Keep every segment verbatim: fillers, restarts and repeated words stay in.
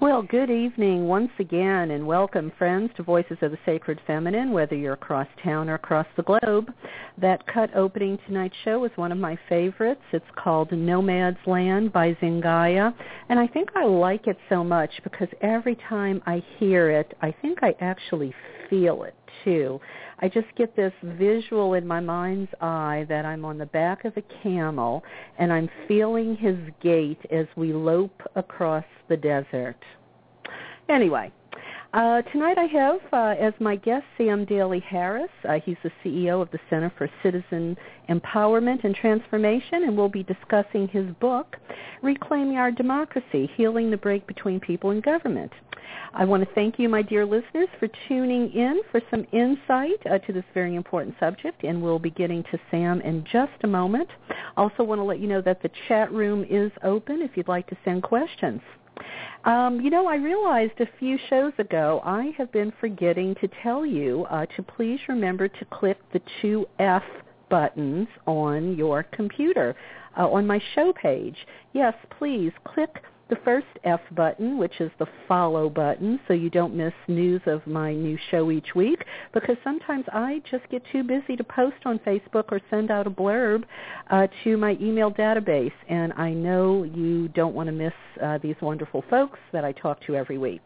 Well, good evening once again, and welcome, friends, to Voices of the Sacred Feminine, whether you're across town or across the globe. That cut opening tonight's show is one of my favorites. It's called Nomad's Land by Zingaya, and I think I like it so much because every time I hear it, I think I actually feel it, too. I just get this visual in my mind's eye that I'm on the back of a camel and I'm feeling his gait as we lope across the desert. Anyway, uh, tonight I have uh, as my guest Sam Daly Harris. Uh, he's the C E O of the Center for Citizen Empowerment and Transformation, and we'll be discussing his book, Reclaiming Our Democracy, Healing the Break Between People and Government. I want to thank you, my dear listeners, for tuning in for some insight uh, to this very important subject, and we'll be getting to Sam in just a moment. Also want to let you know that the chat room is open if you'd like to send questions. Um, you know, I realized a few shows ago I have been forgetting to tell you uh, to please remember to click the two F buttons on your computer uh, on my show page. Yes, please click the first F button, which is the follow button, so you don't miss news of my new show each week, because sometimes I just get too busy to post on Facebook or send out a blurb uh, to my email database, and I know you don't want to miss uh, these wonderful folks that I talk to every week.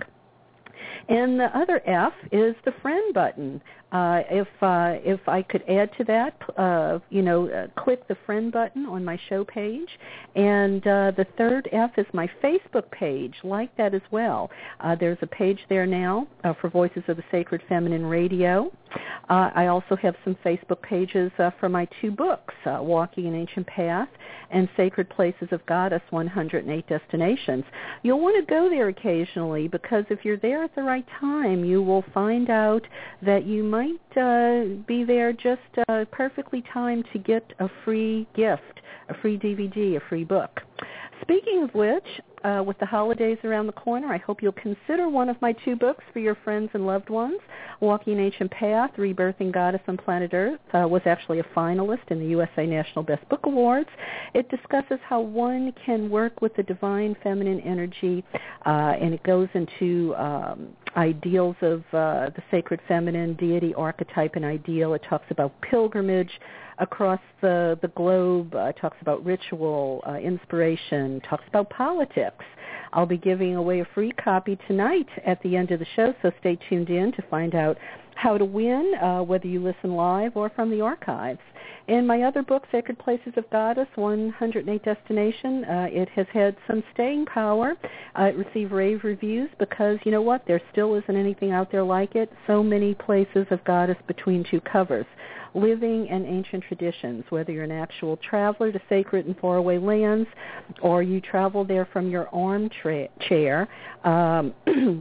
And the other F is the friend button. Uh, if uh, if I could add to that, uh, you know, uh, click the friend button on my show page. And uh, the third F is my Facebook page. Like that as well. Uh, there's a page there now uh, for Voices of the Sacred Feminine Radio. Uh, I also have some Facebook pages uh, for my two books, uh, Walking an Ancient Path and Sacred Places of Goddess, one hundred eight Destinations. You'll want to go there occasionally because if you're there at the right time, you will find out that you might uh, be there just uh, perfectly timed to get a free gift, a free D V D, a free book. Speaking of which, uh, with the holidays around the corner, I hope you'll consider one of my two books for your friends and loved ones. Walking an Ancient Path, Rebirthing Goddess on Planet Earth, uh, was actually a finalist in the U S A National Best Book Awards. It discusses how one can work with the divine feminine energy, uh, and it goes into um, ideals of uh, the sacred feminine, deity, archetype, and ideal. It talks about pilgrimage across the, the globe, uh, talks about ritual, uh, inspiration, talks about politics. I'll be giving away a free copy tonight at the end of the show, so stay tuned in to find out how to win, uh, whether you listen live or from the archives. In my other book, Sacred Places of Goddess, one hundred eight Destination, uh, it has had some staying power. Uh, it received rave reviews because, you know what, there still isn't anything out there like it. So many places of Goddess between two covers. Living and ancient traditions, whether you're an actual traveler to sacred and faraway lands or you travel there from your armchair. Um,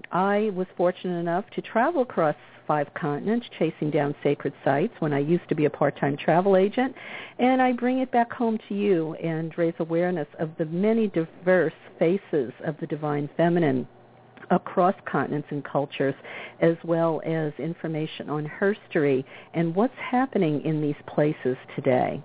I was fortunate enough to travel across five continents chasing down sacred sites when I used to be a part-time travel agent, and I bring it back home to you and raise awareness of the many diverse faces of the divine feminine across continents and cultures, as well as information on herstory and what's happening in these places today.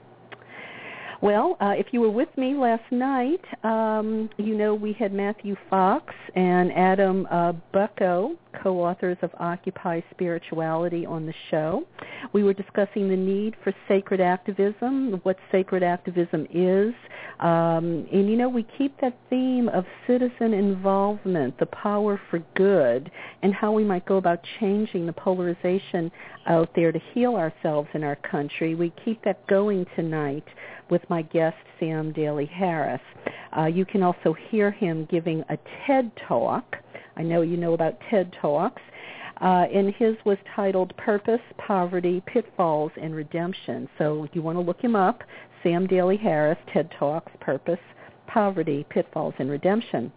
Well, uh, if you were with me last night, um, you know we had Matthew Fox and Adam uh, Bucko, co-authors of Occupy Spirituality, on the show. We were discussing the need for sacred activism, what sacred activism is. Um, and, you know, we keep that theme of citizen involvement, the power for good, and how we might go about changing the polarization out there to heal ourselves in our country. We keep that going tonight with my guest, Sam Daly Harris. Uh, you can also hear him giving a TED Talk. I know you know about TED Talks. Uh, and his was titled Purpose, Poverty, Pitfalls, and Redemption. So you want to look him up, Sam Daly Harris, TED Talks, Purpose, Poverty, Pitfalls, and Redemption.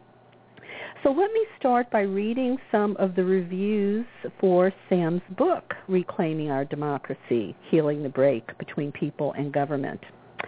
So let me start by reading some of the reviews for Sam's book, Reclaiming Our Democracy, Healing the Break Between People and Government.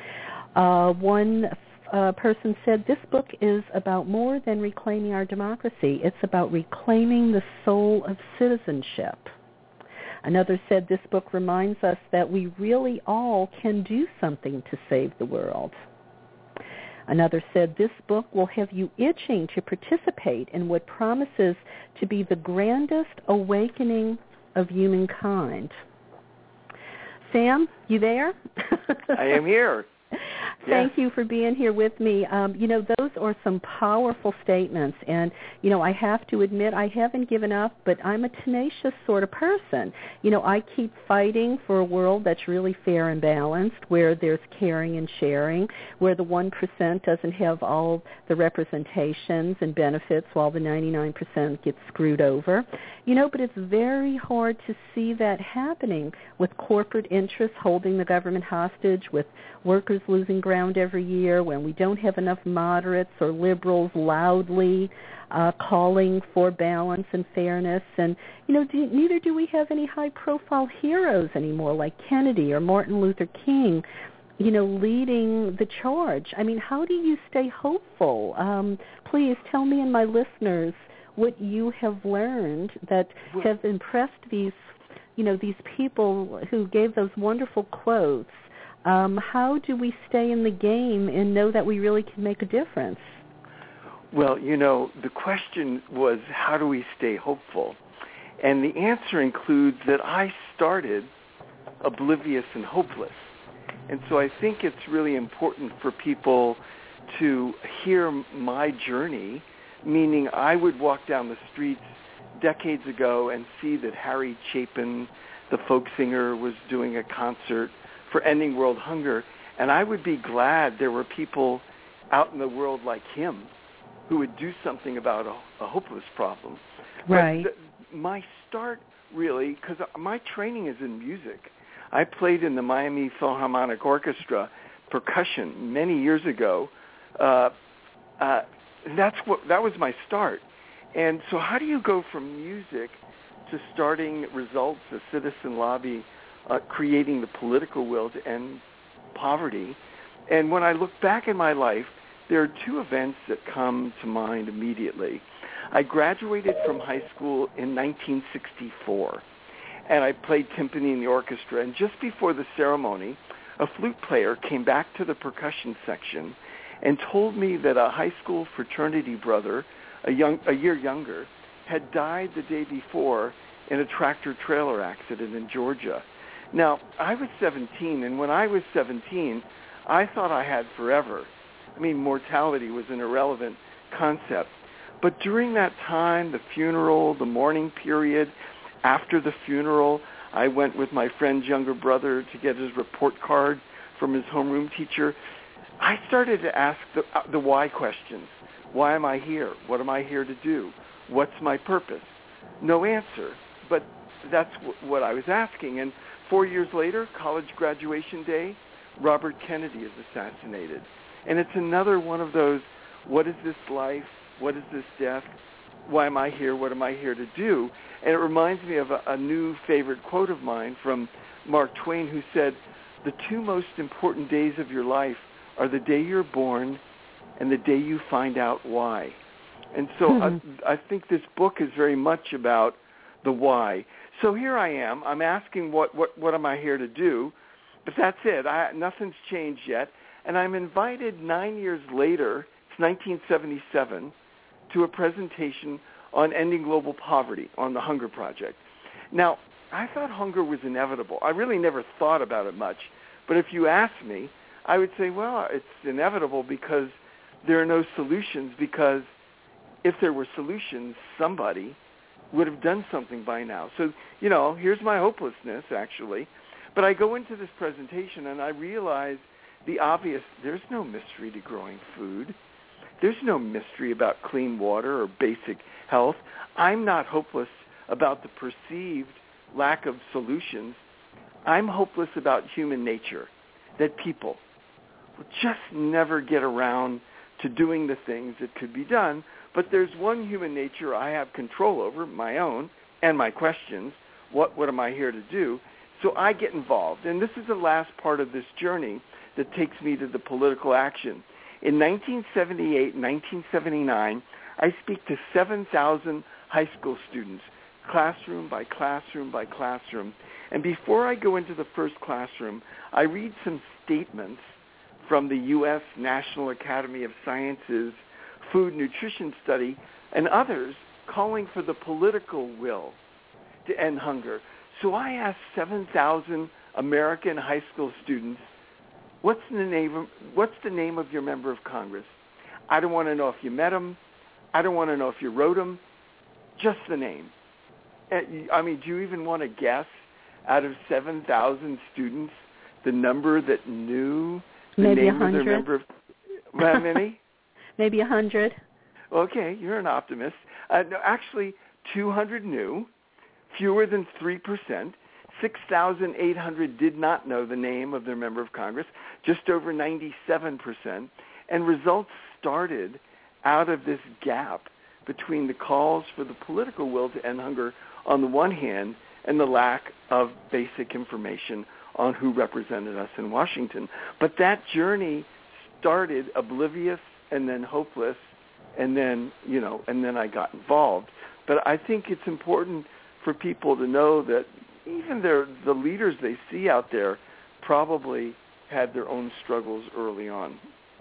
Uh, one uh, person said, this book is about more than reclaiming our democracy. It's about reclaiming the soul of citizenship. Another said, this book reminds us that we really all can do something to save the world. Another said, this book will have you itching to participate in what promises to be the grandest awakening of humankind. Sam, you there? I am here. Thank yes. you for being here with me. Um, you know, those are some powerful statements. And, you know, I have to admit I haven't given up, but I'm a tenacious sort of person. You know, I keep fighting for a world that's really fair and balanced, where there's caring and sharing, where the one percent doesn't have all the representations and benefits while the ninety-nine percent gets screwed over. You know, but it's very hard to see that happening with corporate interests holding the government hostage, with workers losing ground every year, when we don't have enough moderates or liberals loudly uh, calling for balance and fairness. And, you know, do, neither do we have any high-profile heroes anymore like Kennedy or Martin Luther King, you know, leading the charge. I mean, how do you stay hopeful? Um, please tell me and my listeners what you have learned that have impressed these, you know, these people who gave those wonderful quotes. Um, how do we stay in the game and know that we really can make a difference? Well, you know, the question was, how do we stay hopeful? And the answer includes that I started oblivious and hopeless. And so I think it's really important for people to hear my journey, meaning I would walk down the streets decades ago and see that Harry Chapin, the folk singer, was doing a concert for ending world hunger, and I would be glad there were people out in the world like him who would do something about a, a hopeless problem. Right. But the, my start really, because my training is in music. I played in the Miami Philharmonic Orchestra percussion many years ago. Uh, uh, that's what that was my start. And so how do you go from music to starting Results, a citizen lobby, Uh, creating the political will to end poverty? And when I look back in my life, there are two events that come to mind immediately. I graduated from high school in nineteen sixty-four, and I played timpani in the orchestra. And just before the ceremony, a flute player came back to the percussion section and told me that a high school fraternity brother, a, young, a year younger, had died the day before in a tractor-trailer accident in Georgia. Now, I was seventeen, and when I was seventeen, I thought I had forever. I mean, mortality was an irrelevant concept. But during that time, the funeral, the mourning period, after the funeral, I went with my friend's younger brother to get his report card from his homeroom teacher. I started to ask the, uh, the why questions. Why am I here? What am I here to do? What's my purpose? No answer, but that's w- what I was asking. And Four years later, college graduation day, Robert Kennedy is assassinated. And it's another one of those, what is this life? What is this death? Why am I here? What am I here to do? And it reminds me of a, a new favorite quote of mine from Mark Twain, who said, the two most important days of your life are the day you're born and the day you find out why. And so mm-hmm. I, I think this book is very much about the why. So here I am. I'm asking what, what, what am I here to do? But that's it. I, nothing's changed yet. And I'm invited nine years later, it's nineteen seventy-seven, to a presentation on ending global poverty on the Hunger Project. Now, I thought hunger was inevitable. I really never thought about it much. But if you ask me, I would say, well, it's inevitable because there are no solutions, because if there were solutions, somebody would have done something by now. So, you know, here's my hopelessness, actually. But I go into this presentation and I realize the obvious. There's no mystery to growing food. There's no mystery about clean water or basic health. I'm not hopeless about the perceived lack of solutions. I'm hopeless about human nature, that people will just never get around to doing the things that could be done. But there's one human nature I have control over, my own, and my questions. What, what am I here to do? So I get involved. And this is the last part of this journey that takes me to the political action. In nineteen seventy-eight, nineteen seventy-nine, I speak to seven thousand high school students, classroom by classroom by classroom. And before I go into the first classroom, I read some statements from the U S National Academy of Sciences Food Nutrition Study, and others calling for the political will to end hunger. So I asked seven thousand American high school students, what's the name of, what's the name of your member of Congress? I don't want to know if you met him. I don't want to know if you wrote him. Just the name. I mean, do you even want to guess out of seven thousand students the number that knew the Maybe name one hundred. of their member of... How many? Maybe one hundred. Okay, you're an optimist. Uh, no, actually, two hundred knew, fewer than three percent. six thousand eight hundred did not know the name of their member of Congress, just over ninety-seven percent. And results started out of this gap between the calls for the political will to end hunger on the one hand and the lack of basic information on who represented us in Washington. But that journey started oblivious and then hopeless, and then, you know, and then I got involved. But I think it's important for people to know that even their, the leaders they see out there probably had their own struggles early on.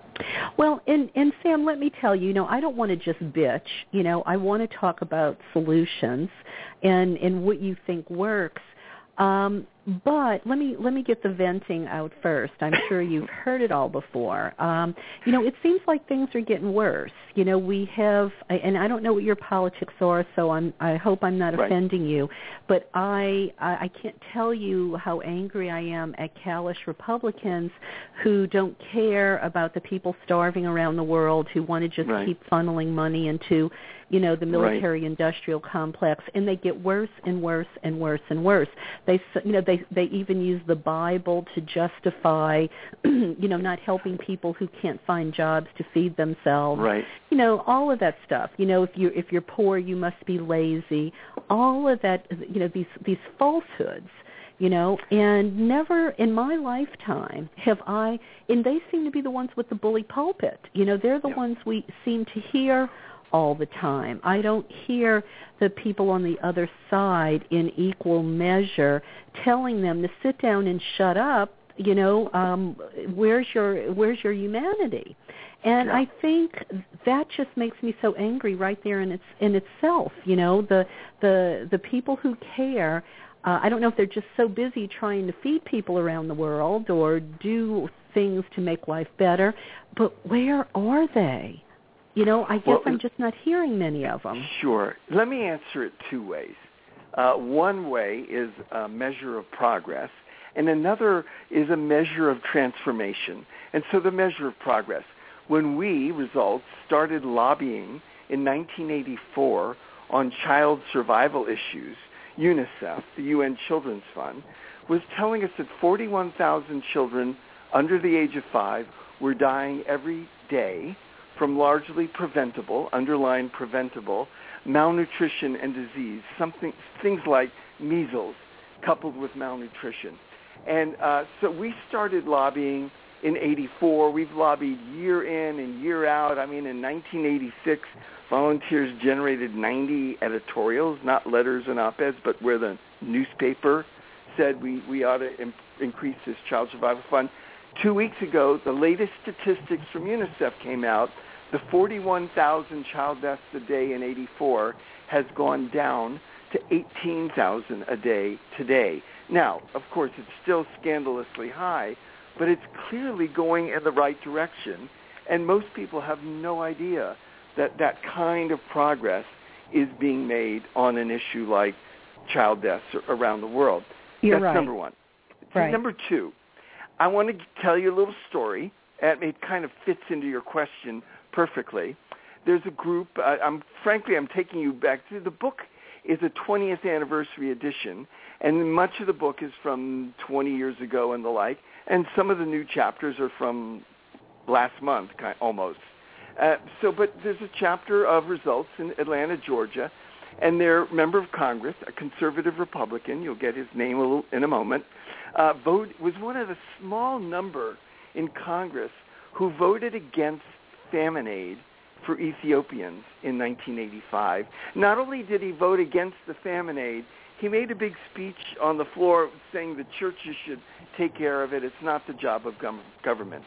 Well, and, and Sam, let me tell you, you know, I don't want to just bitch. You know, I want to talk about solutions and, and what you think works. Um, but let me let me get the venting out first. I'm sure you've heard it all before. Um, you know, it seems like things are getting worse. You know, we have, and I don't know what your politics are, so I'm, I hope I'm not right. offending you, but I I can't tell you how angry I am at callous Republicans who don't care about the people starving around the world, who want to just right. keep funneling money into, you know, the military-industrial complex, and they get worse and worse and worse and worse. They, you know, they they even use the Bible to justify, you know, not helping people who can't find jobs to feed themselves. Right. You know, all of that stuff. You know, if you if you're poor, you must be lazy. All of that. You know, these these falsehoods. You know, and never in my lifetime have I. And they seem to be the ones with the bully pulpit. You know, they're the yeah. ones we seem to hear all the time. I don't hear the people on the other side in equal measure telling them to sit down and shut up. You know, um, where's your where's your humanity? And yeah. I think that just makes me so angry right there in its in itself. You know, the the the people who care. Uh, I don't know if they're just so busy trying to feed people around the world or do things to make life better, but where are they? You know, I guess well, I'm just not hearing many of them. Sure. Let me answer it two ways. Uh, one way is a measure of progress, and another is a measure of transformation. And so the measure of progress. When we, Results, started lobbying in nineteen eighty-four on child survival issues, UNICEF, the U N Children's Fund, was telling us that forty-one thousand children under the age of five were dying every day from largely preventable, underlying preventable, malnutrition and disease, something, things like measles coupled with malnutrition. And uh, so we started lobbying in eighty-four. We've lobbied year in and year out. I mean, in nineteen eighty-six, volunteers generated ninety editorials, not letters and op-eds, but where the newspaper said we, we ought to imp- increase this child survival fund. Two weeks ago, the latest statistics from UNICEF came out. The forty-one thousand child deaths a day in eighty-four has gone down to eighteen thousand a day today. Now, of course, it's still scandalously high, but it's clearly going in the right direction, and most people have no idea that that kind of progress is being made on an issue like child deaths around the world. You're That's right. number one. Right. Number two, I want to tell you a little story, and it kind of fits into your question perfectly. There's a group, uh, I'm frankly, I'm taking you back to the book is a twentieth anniversary edition, and much of the book is from twenty years ago and the like, and some of the new chapters are from last month, kind almost. Uh, so, but there's a chapter of Results in Atlanta, Georgia, and their member of Congress, a conservative Republican, you'll get his name a little, in a moment, uh, vote, was one of the small number in Congress who voted against famine aid for Ethiopians in nineteen eighty-five. Not only did he vote against the famine aid, he made a big speech on the floor saying the churches should take care of it. It's not the job of government.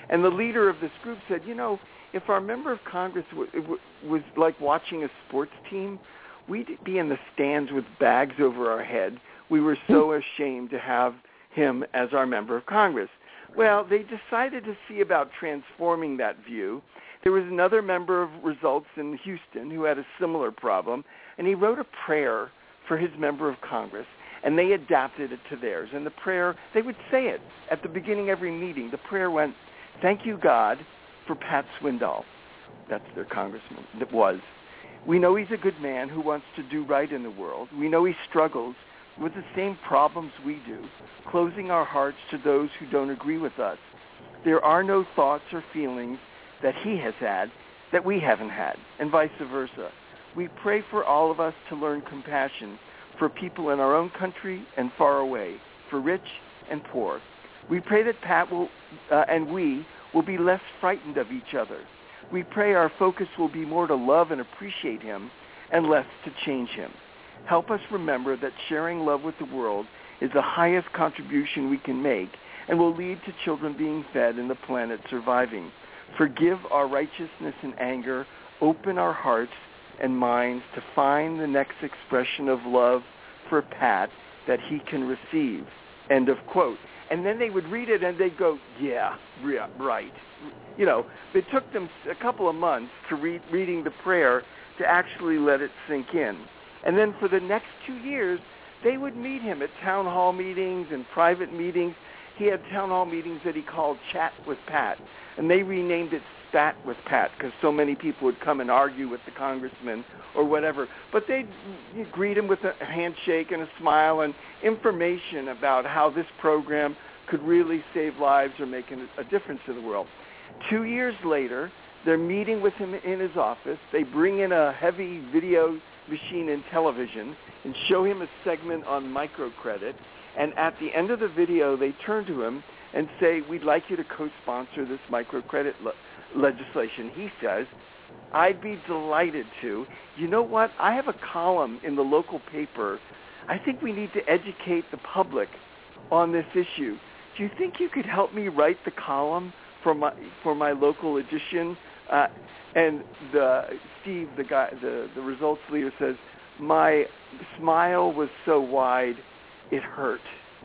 And the leader of this group said, you know, if our member of Congress w- w- was like watching a sports team, we'd be in the stands with bags over our head. We were so ashamed to have him as our member of Congress. Well, they decided to see about transforming that view. There was another member of Results in Houston who had a similar problem, and he wrote a prayer for his member of Congress, and they adapted it to theirs. And the prayer, they would say it at the beginning of every meeting. The prayer went, "Thank you, God, for Pat Swindoll." That's their congressman. It was. "We know he's a good man who wants to do right in the world. We know he struggles with the same problems we do, closing our hearts to those who don't agree with us. There are no thoughts or feelings that he has had that we haven't had, and vice versa. We pray for all of us to learn compassion for people in our own country and far away, for rich and poor. We pray that Pat will, uh, and we will be less frightened of each other. We pray our focus will be more to love and appreciate him and less to change him. Help us remember that sharing love with the world is the highest contribution we can make and will lead to children being fed and the planet surviving. Forgive our righteousness and anger. Open our hearts and minds to find the next expression of love for Pat that he can receive." End of quote. And then they would read it and they'd go, yeah, yeah, right. You know, it took them a couple of months to read reading the prayer to actually let it sink in. And then for the next two years, they would meet him at town hall meetings and private meetings. He had town hall meetings that he called Chat with Pat, and they renamed it Spat with Pat because so many people would come and argue with the congressman or whatever. But they'd greet him with a handshake and a smile and information about how this program could really save lives or make a difference in the world. Two years later, they're meeting with him in his office. They bring in a heavy video machine and television and show him a segment on microcredit. And at the end of the video, they turn to him and say, "We'd like you to co-sponsor this microcredit le- legislation." He says, "I'd be delighted to. You know what? I have a column in the local paper. I think we need to educate the public on this issue. Do you think you could help me write the column for my for my local edition?" Uh, and the Steve, the guy, the, the results leader, says, "My smile was so wide, it hurt."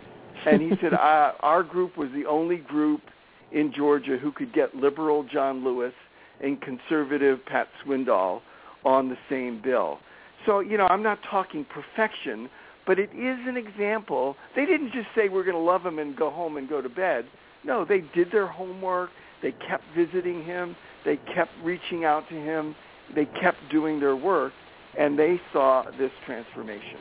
And he said, uh, our group was the only group in Georgia who could get liberal John Lewis and conservative Pat Swindoll on the same bill. So, you know, I'm not talking perfection, but it is an example. They didn't just say we're going to love him and go home and go to bed. No, they did their homework. They kept visiting him. They kept reaching out to him. They kept doing their work, and they saw this transformation.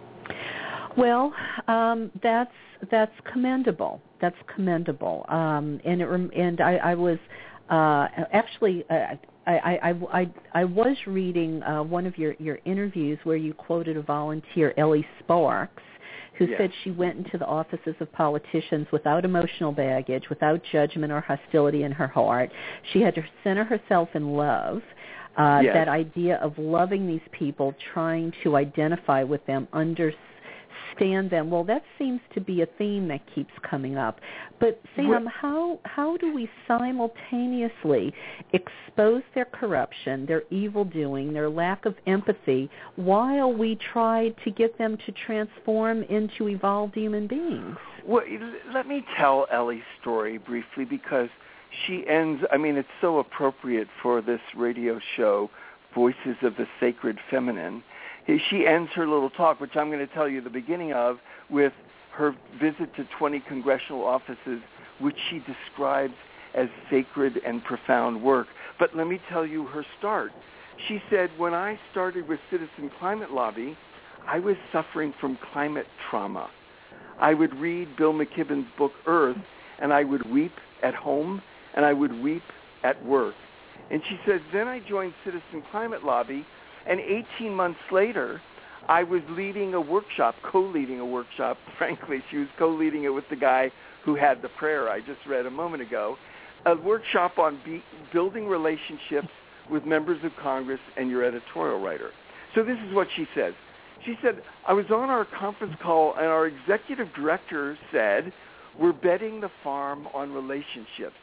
Well, um, that's that's commendable. That's commendable. Um, and it, and I, I was uh, actually uh, I, I, I, I was reading uh, one of your, your interviews where you quoted a volunteer, Ellie Sparks, who yes. said she went into the offices of politicians without emotional baggage, without judgment or hostility in her heart. She had to center herself in love. Uh, yes. That idea of loving these people, trying to identify with them, understand them. Well, that seems to be a theme that keeps coming up. But Sam, what? how how do we simultaneously expose their corruption, their evil doing, their lack of empathy, while we try to get them to transform into evolved human beings? Well, let me tell Ellie's story briefly because she ends, I mean, it's so appropriate for this radio show, Voices of the Sacred Feminine. She ends her little talk, which I'm going to tell you the beginning of, with her visit to twenty congressional offices, which she describes as sacred and profound work. But let me tell you her start. She said, when I started with Citizen Climate Lobby, I was suffering from climate trauma. I would read Bill McKibben's book, Earth, and I would weep at home, and I would weep at work. And she says, then I joined Citizen Climate Lobby, and eighteen months later, I was leading a workshop, co-leading a workshop. Frankly, she was co-leading it with the guy who had the prayer I just read a moment ago, a workshop on be- building relationships with members of Congress and your editorial writer. So this is what she says. She said, I was on our conference call, and our executive director said, we're betting the farm on relationships.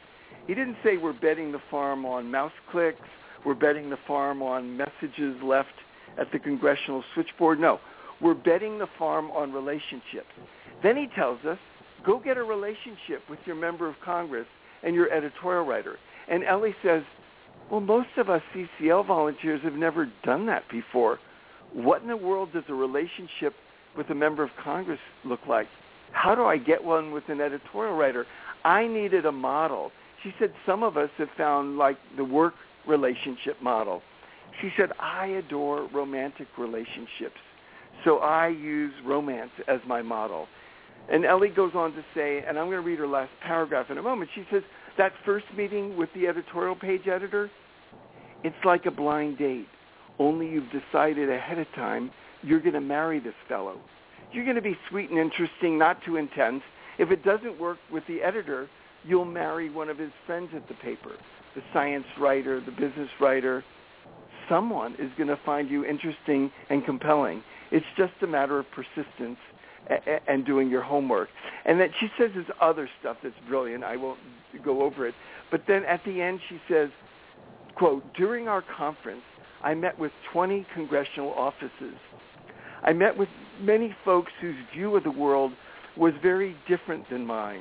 He didn't say we're betting the farm on mouse clicks, we're betting the farm on messages left at the congressional switchboard. No, we're betting the farm on relationships. Then he tells us, go get a relationship with your member of Congress and your editorial writer. And Ellie says, well, most of us C C L volunteers have never done that before. What in the world does a relationship with a member of Congress look like? How do I get one with an editorial writer? I needed a model. She said some of us have found like the work relationship model. She said, I adore romantic relationships, so I use romance as my model. And Ellie goes on to say, and I'm going to read her last paragraph in a moment, she says, that first meeting with the editorial page editor, it's like a blind date, only you've decided ahead of time you're going to marry this fellow. You're going to be sweet and interesting, not too intense. If it doesn't work with the editor, you'll marry one of his friends at the paper, the science writer, the business writer. Someone is going to find you interesting and compelling. It's just a matter of persistence and doing your homework. And then she says this other stuff that's brilliant. I won't go over it. But then at the end she says, quote, during our conference, I met with twenty congressional offices. I met with many folks whose view of the world was very different than mine.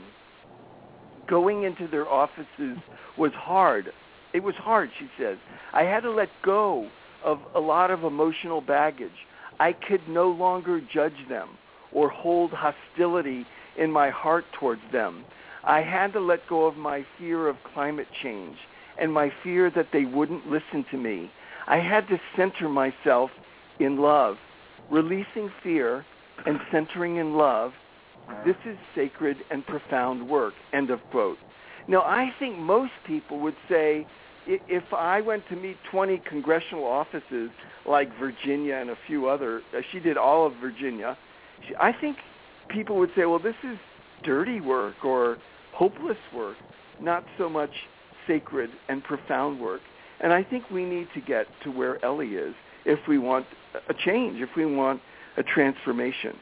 Going into their offices was hard. It was hard, she says. I had to let go of a lot of emotional baggage. I could no longer judge them or hold hostility in my heart towards them. I had to let go of my fear of climate change and my fear that they wouldn't listen to me. I had to center myself in love. Releasing fear and centering in love, this is sacred and profound work, end of quote. Now, I think most people would say, if I went to meet twenty congressional offices like Virginia and a few other, she did all of Virginia, I think people would say, well, this is dirty work or hopeless work, not so much sacred and profound work. And I think we need to get to where Ellie is if we want a change, if we want a transformation.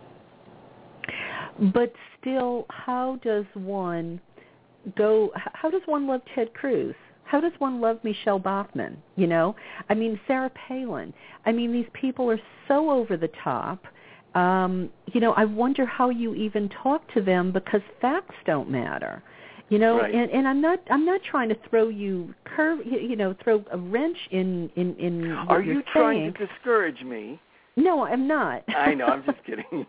But still, how does one go, how does one love Ted Cruz? How does one love Michelle Bachmann, you know? I mean, Sarah Palin. I mean, these people are so over the top. Um, you know, I wonder how you even talk to them because facts don't matter. You know, right. and, and I'm not I'm not trying to throw you curve you know, throw a wrench in, in, in what Are you're you trying saying. to discourage me? No, I'm not. I know, I'm just kidding.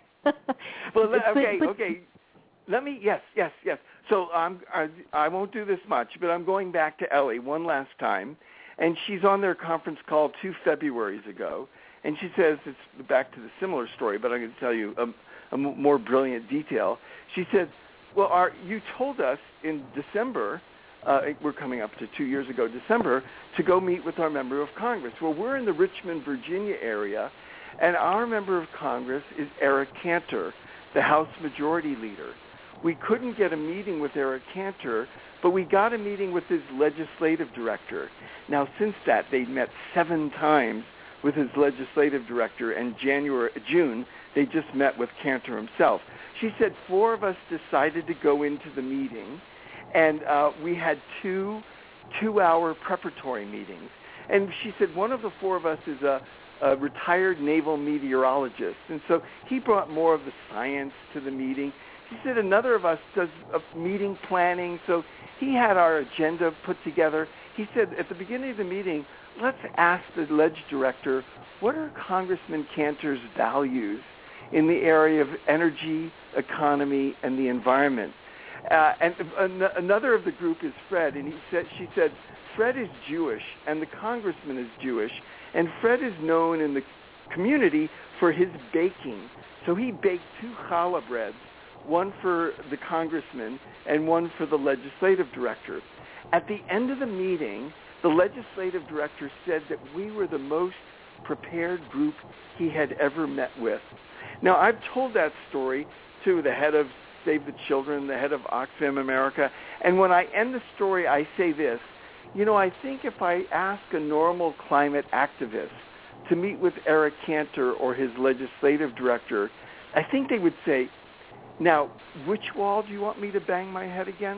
Well, okay, but, but, okay. Let me, yes, yes, yes. So um, I, I won't do this much, but I'm going back to Ellie one last time, and she's on their conference call two Februarys ago, and she says, it's back to the similar story, but I'm going to tell you a, a more brilliant detail. She said, well, our, you told us in December, uh, we're coming up to two years ago, December, to go meet with our member of Congress. Well, we're in the Richmond, Virginia area, and our member of Congress is Eric Cantor, the House Majority Leader. We couldn't get a meeting with Eric Cantor, but we got a meeting with his legislative director. Now, since that, they met seven times with his legislative director, and January, June, they just met with Cantor himself. She said four of us decided to go into the meeting, and uh, we had two two-hour preparatory meetings. And she said one of the four of us is a, a retired naval meteorologist, and so he brought more of the science to the meeting. She said another of us does uh, meeting planning, so he had our agenda put together. He said at the beginning of the meeting, let's ask the ledge director, what are Congressman Cantor's values in the area of energy, economy, and the environment? Uh, and uh, another of the group is Fred, and he said, she said, Fred is Jewish, and the congressman is Jewish, and Fred is known in the community for his baking. So he baked two challah breads, one for the congressman and one for the legislative director. At the end of the meeting, the legislative director said that we were the most prepared group he had ever met with. Now, I've told that story to the head of Save the Children, the head of Oxfam America, and when I end the story, I say this, you know, I think if I ask a normal climate activist to meet with Eric Cantor or his legislative director, I think they would say, now, which wall do you want me to bang my head against?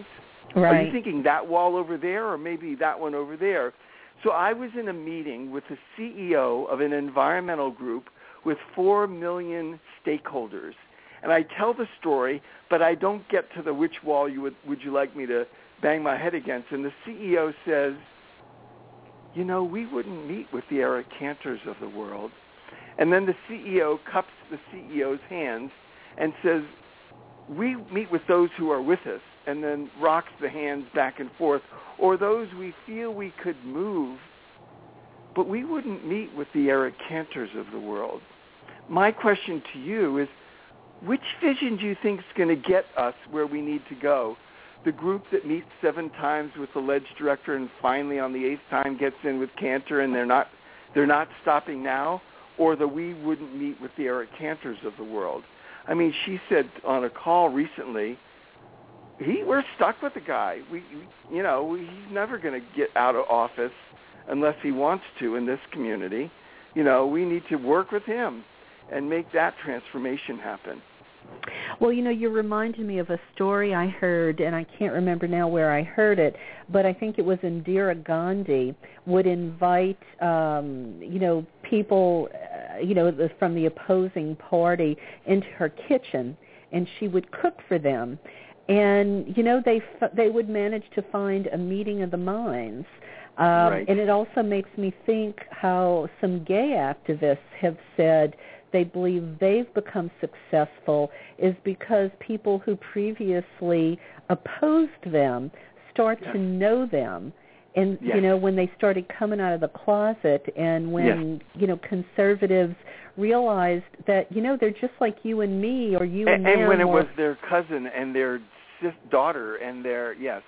Right. Are you thinking that wall over there or maybe that one over there? So I was in a meeting with the C E O of an environmental group with four million stakeholders. And I tell the story, but I don't get to the which wall you would, would you like me to bang my head against. And the C E O says, you know, we wouldn't meet with the Eric Cantors of the world. And then the C E O cups the C E O's hands and says, we meet with those who are with us, and then rocks the hands back and forth, or those we feel we could move, but we wouldn't meet with the Eric Cantors of the world. My question to you is, which vision do you think is going to get us where we need to go? The group that meets seven times with the ledge director and finally on the eighth time gets in with Cantor and they're not they're not stopping now, or the we wouldn't meet with the Eric Cantors of the world? I mean, she said on a call recently, he we're stuck with the guy. We, you know, he's never going to get out of office unless he wants to in this community. You know, we need to work with him and make that transformation happen. Well, you know, you're reminding me of a story I heard, and I can't remember now where I heard it, but I think it was Indira Gandhi would invite, um, you know, people, uh, you know, the, from the opposing party into her kitchen, and she would cook for them. And, you know, they they would manage to find a meeting of the minds. Um, right. And it also makes me think how some gay activists have said they believe they've become successful is because people who previously opposed them start yes. to know them. And, yes. you know, when they started coming out of the closet and when, yes. you know, conservatives realized that, you know, they're just like you and me or you and, and them. And when it or, was their cousin and their sis daughter and their, yes.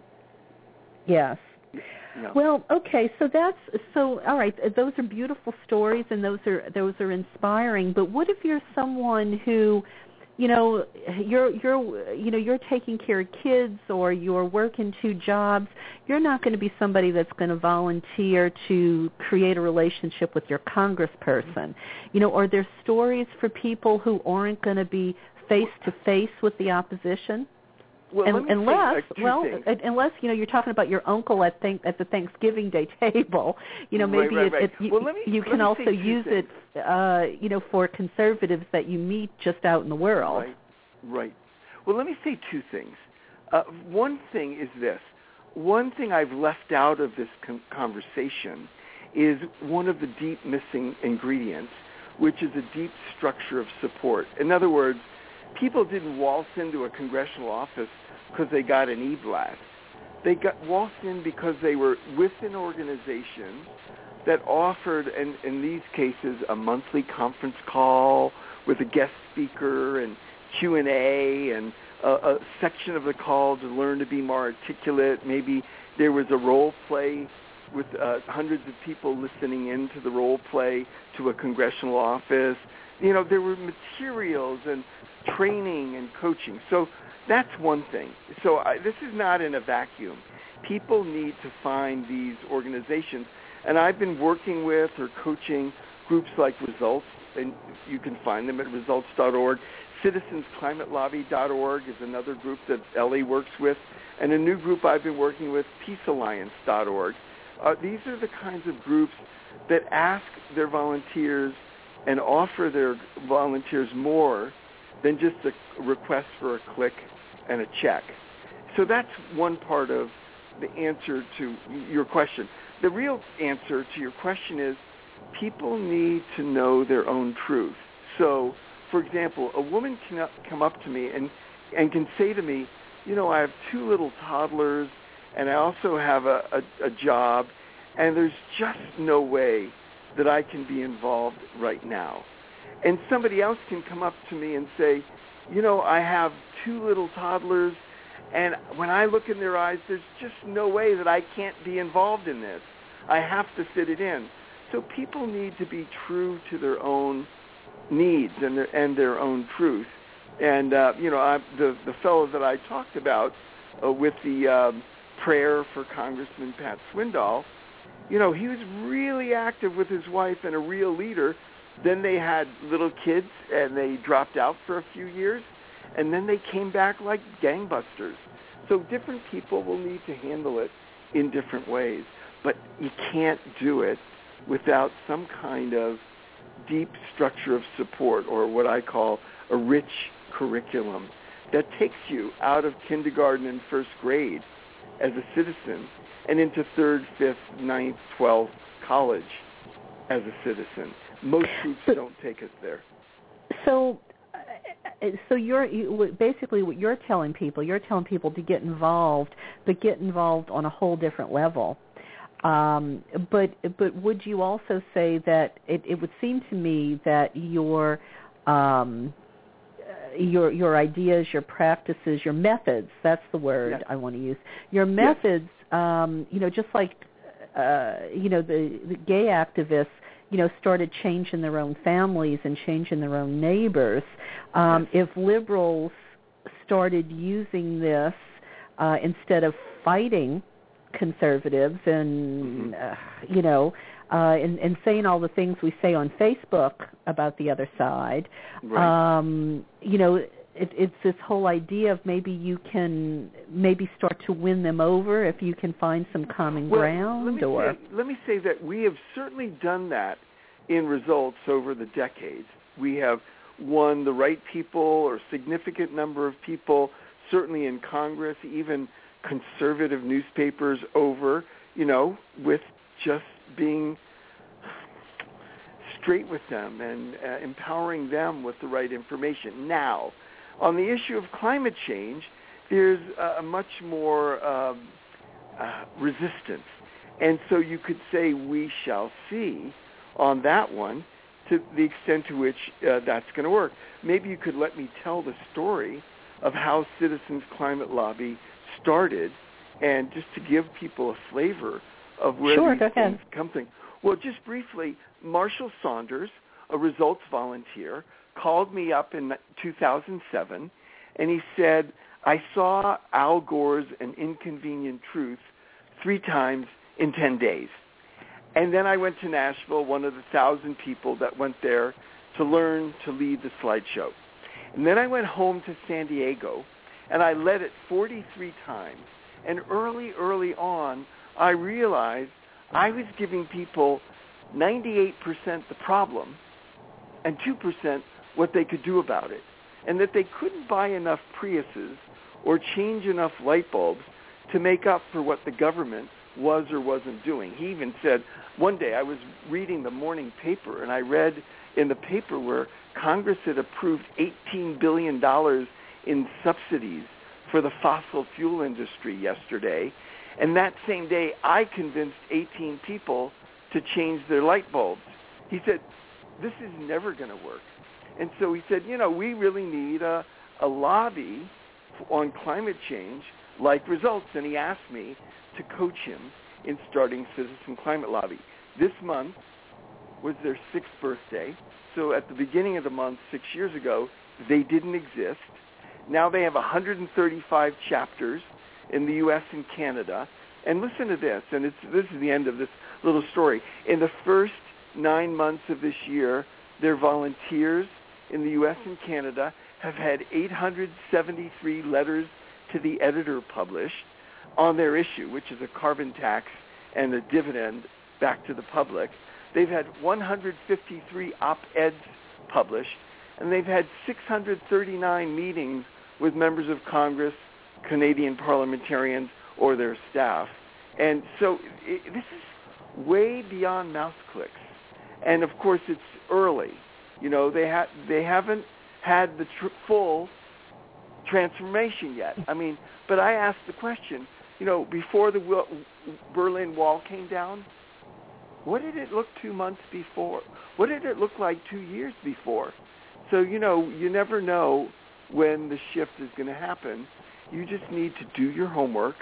Yes. Yeah. Well, okay, so that's so. All right, those are beautiful stories, and those are those are inspiring. But what if you're someone who, you know, you're you're you know you're taking care of kids or you're working two jobs? You're not going to be somebody that's going to volunteer to create a relationship with your congressperson. You know, are there stories for people who aren't going to be face to face with the opposition? Well, And, let me unless, say, uh, well, things. unless you know you're talking about your uncle at think, at the Thanksgiving Day table, you know maybe right, right, it, right. it, you, well, let me, you let can me also use things. it, uh, you know, for conservatives that you meet just out in the world. Right, right. Well, let me say two things. Uh, one thing is this. One thing I've left out of this con- conversation is one of the deep missing ingredients, which is a deep structure of support. In other words, people didn't waltz into a congressional office because they got an e-blast. They got waltzed in because they were with an organization that offered, in, in these cases, a monthly conference call with a guest speaker and Q and A and a, a section of the call to learn to be more articulate. Maybe there was a role play with uh, hundreds of people listening in to the role play to a congressional office. You know, there were materials and training and coaching. So that's one thing. So I, this is not in a vacuum. People need to find these organizations. And I've been working with or coaching groups like Results, and you can find them at results dot org. citizens climate lobby dot org is another group that Ellie works with. And a new group I've been working with, peace alliance dot org. Uh, these are the kinds of groups that ask their volunteers and offer their volunteers more than just a request for a click and a check. So that's one part of the answer to your question. The real answer to your question is people need to know their own truth. So, for example, a woman can come up to me and, and can say to me, you know, I have two little toddlers and I also have a, a, a job, and there's just no way that I can be involved right now. And somebody else can come up to me and say, you know, I have two little toddlers, and when I look in their eyes, there's just no way that I can't be involved in this. I have to fit it in. So people need to be true to their own needs and their, and their own truth. And, uh, you know, I, the, the fellow that I talked about uh, with the um, prayer for Congressman Pat Swindoll, you know, he was really active with his wife and a real leader. Then they had little kids, and they dropped out for a few years, and then they came back like gangbusters. So different people will need to handle it in different ways, but you can't do it without some kind of deep structure of support, or what I call a rich curriculum that takes you out of kindergarten and first grade as a citizen and into third, fifth, ninth, twelfth college as a citizen. Most groups don't take us there. So, uh, so you're you, basically what you're telling people. You're telling people to get involved, but get involved on a whole different level. Um, but but would you also say that it, it would seem to me that your um, your your ideas, your practices, your methods, that's the word yes. I want to use, your methods, yes. um, you know, just like, uh, you know, the, the gay activists, you know, started changing their own families and changing their own neighbors. Um, yes. If liberals started using this uh, instead of fighting conservatives and, mm-hmm. uh, you know, uh, and, and saying all the things we say on Facebook about the other side, right. um, you know, it, it's this whole idea of maybe you can maybe start to win them over if you can find some common well, ground. Let me, or say, let me say that we have certainly done that in results over the decades. We have won the right people or significant number of people, certainly in Congress, even conservative newspapers over, you know, with just being straight with them and uh, empowering them with the right information. Now, on the issue of climate change, there's a much more um, uh, resistance. And so you could say we shall see on that one to the extent to which uh, that's going to work. Maybe you could let me tell the story of how Citizens Climate Lobby started, and just to give people a flavor of where sure, these go things ahead. come from. Well, just briefly, Marshall Saunders, a results volunteer, called me up in two thousand seven, and he said, I saw Al Gore's An Inconvenient Truth three times in ten days. And then I went to Nashville, one of the thousand people that went there to learn to lead the slideshow. And then I went home to San Diego, and I led it forty-three times. And early, early on, I realized I was giving people ninety-eight percent the problem and two percent what they could do about it, and that they couldn't buy enough Priuses or change enough light bulbs to make up for what the government was or wasn't doing. He even said, one day I was reading the morning paper, and I read in the paper where Congress had approved eighteen billion dollars in subsidies for the fossil fuel industry yesterday, and that same day I convinced eighteen people to change their light bulbs. He said, this is never going to work. And so he said, you know, we really need a, a lobby on climate change like Results, and he asked me to coach him in starting Citizen Climate Lobby. This month was their sixth birthday, so at the beginning of the month, six years ago, they didn't exist. Now they have one hundred thirty-five chapters in the U S and Canada. And listen to this, and it's, this is the end of this little story. In the first nine months of this year, their volunteers in the U S and Canada have had eight hundred seventy-three letters to the editor published on their issue, which is a carbon tax and a dividend back to the public. They've had one hundred fifty-three op-eds published, and they've had six hundred thirty-nine meetings with members of Congress, Canadian parliamentarians, or their staff. And so it, this is way beyond mouse clicks. And of course, it's early. You know, they ha- they haven't had the tr- full transformation yet. I mean, but I asked the question, you know, before the w- Berlin Wall came down, what did it look two months before? What did it look like two years before? So, you know, you never know when the shift is going to happen. You just need to do your homework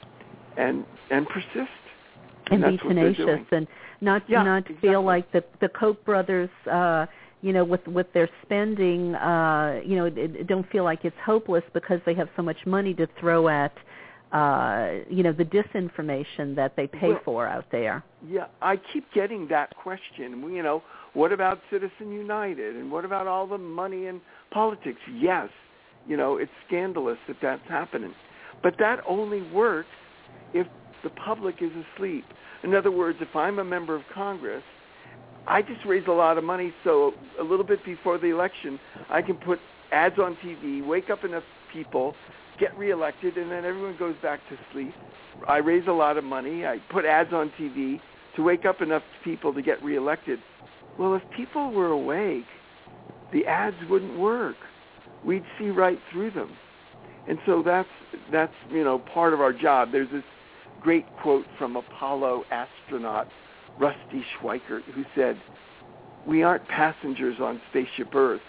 and and persist. And, and be tenacious and not yeah, not exactly. feel like the the Koch brothers, uh, you know, with with their spending, uh, you know, it, it don't feel like it's hopeless because they have so much money to throw at, uh, you know, the disinformation that they pay well, for out there. Yeah, I keep getting that question. You know, what about Citizen United, and what about all the money in politics? Yes, you know, it's scandalous that that's happening. But that only works if the public is asleep. In other words, if I'm a member of Congress, I just raise a lot of money so a little bit before the election, I can put ads on T V, wake up enough people, get reelected, and then everyone goes back to sleep. I raise a lot of money. I put ads on T V to wake up enough people to get reelected. Well, if people were awake, the ads wouldn't work. We'd see right through them. And so that's, that's you know, part of our job. There's this great quote from Apollo astronaut Rusty Schweickart, who said, "We aren't passengers on Spaceship Earth.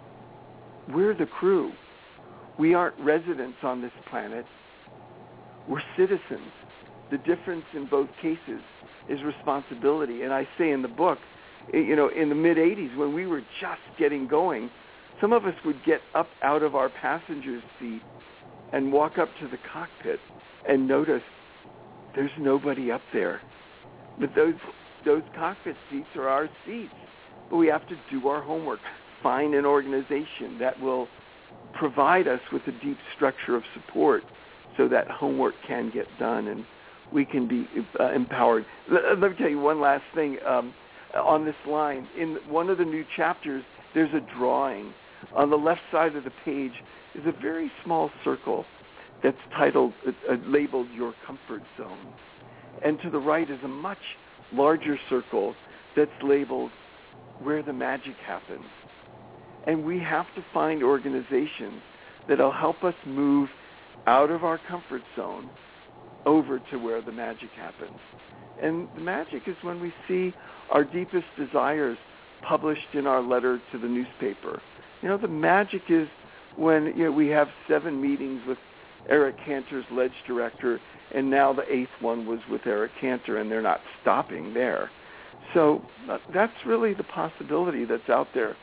We're the crew. We aren't residents on this planet. We're citizens. The difference in both cases is responsibility." And I say in the book, you know, in the mid-eighties, when we were just getting going, some of us would get up out of our passenger's seat and walk up to the cockpit and notice there's nobody up there. But those those cockpit seats are our seats. But we have to do our homework, find an organization that will provide us with a deep structure of support so that homework can get done and we can be uh, empowered. Let, let me tell you one last thing um, on this line. In one of the new chapters, there's a drawing. On the left side of the page is a very small circle that's titled, uh, labeled Your Comfort Zone. And to the right is a much larger circle that's labeled Where the Magic Happens. And we have to find organizations that will help us move out of our comfort zone over to where the magic happens. And the magic is when we see our deepest desires published in our letter to the newspaper. You know, the magic is when, you know, we have seven meetings with Eric Cantor's Ledge director, and now the eighth one was with Eric Cantor, and they're not stopping there. So uh, that's really the possibility that's out there.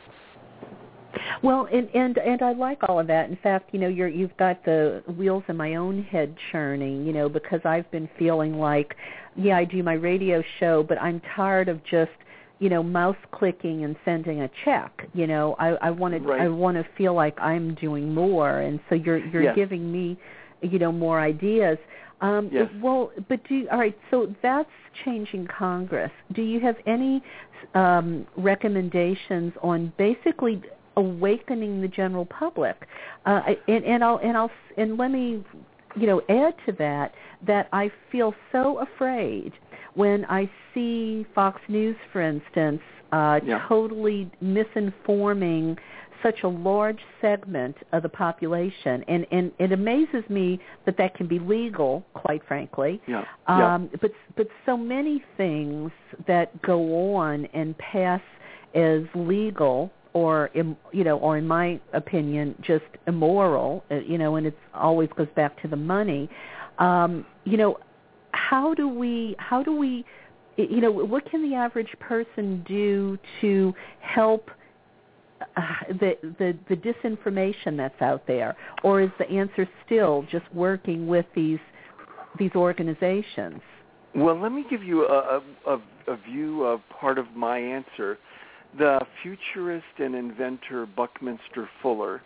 Well, and, and and I like all of that. In fact, you know, you're you've got the wheels in my own head churning, you know, because I've been feeling like, yeah, I do my radio show, but I'm tired of just, you know, mouse clicking and sending a check. You know, I, I want to right. I want to feel like I'm doing more, and so you're you're yes. giving me, you know, more ideas. Um, yes. Well, but do all right. So that's changing Congress. Do you have any um, recommendations on basically awakening the general public? Uh, and, and I'll and I'll and let me, you know, add to that that I feel so afraid when I see Fox News, for instance, uh, yeah. totally misinforming such a large segment of the population, and, and it amazes me that that can be legal, quite frankly. Yeah. Um, yeah. But but so many things that go on and pass as legal, or you know, or in my opinion, just immoral. You know, and it always goes back to the money. Um, you know, how do we? How do we? You know, what can the average person do to help uh, the, the the disinformation that's out there, or is the answer still just working with these these organizations? Well, let me give you a, a, a view of part of my answer. The futurist and inventor Buckminster Fuller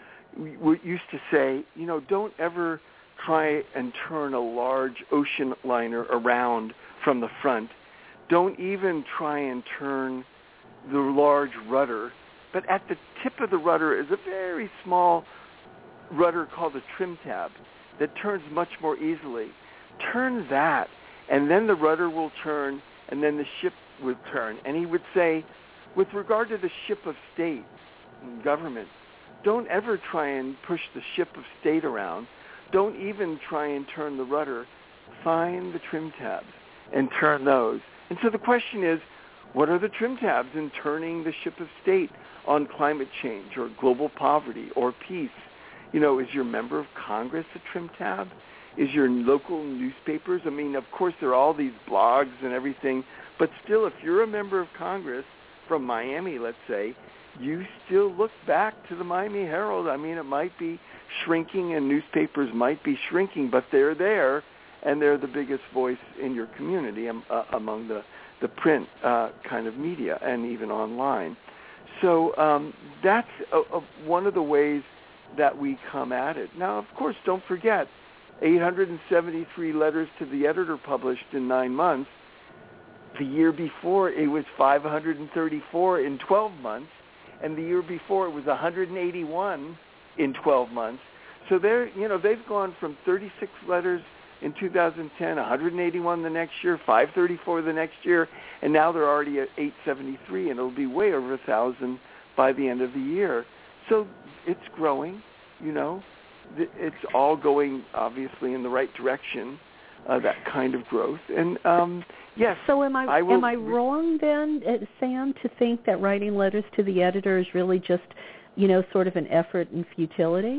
used to say, you know, don't ever try and turn a large ocean liner around from the front. Don't even try and turn the large rudder. But at the tip of the rudder is a very small rudder called a trim tab that turns much more easily. Turn that, and then the rudder will turn, and then the ship will turn. And he would say, with regard to the ship of state and government, don't ever try and push the ship of state around. Don't even try and turn the rudder. Find the trim tabs and turn those. And so the question is, what are the trim tabs in turning the ship of state on climate change or global poverty or peace? You know, is your member of Congress a trim tab? Is your local newspapers? I mean, of course, there are all these blogs and everything, but still, if you're a member of Congress from Miami, let's say, you still look back to the Miami Herald. I mean, it might be shrinking and newspapers might be shrinking, but they're there, and they're the biggest voice in your community um, uh, among the, the print uh, kind of media and even online. So um, that's a, a, one of the ways that we come at it. Now, of course, don't forget, eight hundred seventy-three letters to the editor published in nine months. The year before, it was five hundred thirty-four in twelve months, and the year before, it was one hundred eighty-one in twelve months. So they're, you know, they've gone from thirty-six letters in two thousand ten, one hundred eighty-one the next year, five thirty-four the next year, and now they're already at eight seventy-three, and it'll be way over one thousand by the end of the year. So it's growing, you know. It's all going, obviously, in the right direction, uh, that kind of growth. And, um, yes. So am I, I will, am I wrong then, Sam, to think that writing letters to the editor is really just, you know, sort of an effort in futility?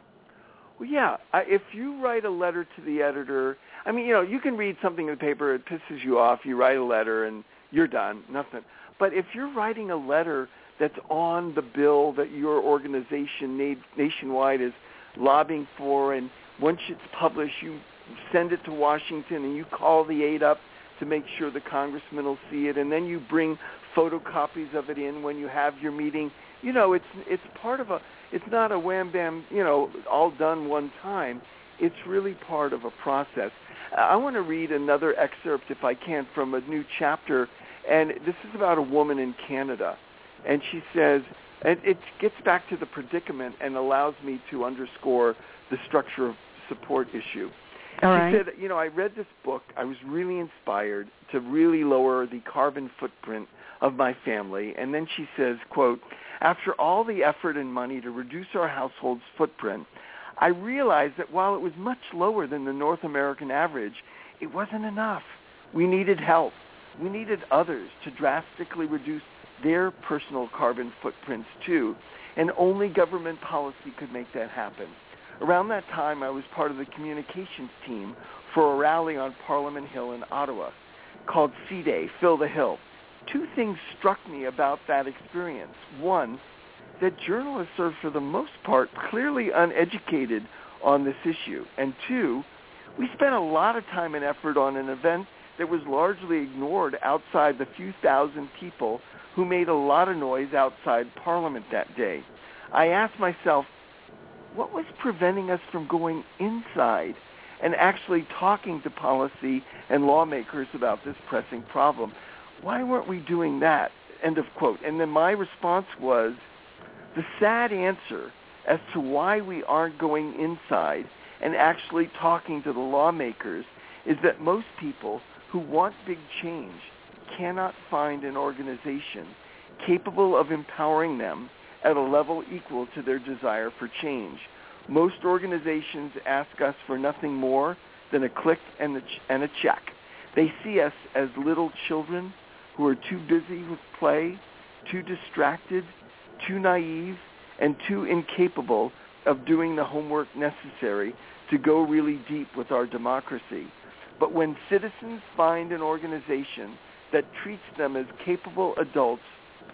Well, yeah. I, if you write a letter to the editor, I mean, you know, you can read something in the paper, it pisses you off, you write a letter, and you're done, nothing. But if you're writing a letter that's on the bill that your organization na- nationwide is lobbying for, and once it's published, you send it to Washington, and you call the aide up to make sure the congressman will see it, and then you bring photocopies of it in when you have your meeting. You know, it's it's part of a, it's not a wham bam, you know, all done one time. It's really part of a process. I want to read another excerpt, if I can, from a new chapter, and this is about a woman in Canada, and she says, and it gets back to the predicament and allows me to underscore the structure of support issue. All she right. said, you know, I read this book. I was really inspired to really lower the carbon footprint of my family. And then she says, quote, after all the effort and money to reduce our household's footprint, I realized that while it was much lower than the North American average, it wasn't enough. We needed help. We needed others to drastically reduce their personal carbon footprints too, and only government policy could make that happen. Around that time, I was part of the communications team for a rally on Parliament Hill in Ottawa called C-Day, Fill the Hill. Two things struck me about that experience. One, that journalists are, for the most part, clearly uneducated on this issue. And two, we spent a lot of time and effort on an event that was largely ignored outside the few thousand people who made a lot of noise outside Parliament that day. I asked myself, what was preventing us from going inside and actually talking to policy and lawmakers about this pressing problem? Why weren't we doing that? End of quote. And then my response was, the sad answer as to why we aren't going inside and actually talking to the lawmakers is that most people who want big change cannot find an organization capable of empowering them at a level equal to their desire for change. Most organizations ask us for nothing more than a click and a, ch- and a check. They see us as little children who are too busy with play, too distracted, too naive, and too incapable of doing the homework necessary to go really deep with our democracy. But when citizens find an organization that treats them as capable adults,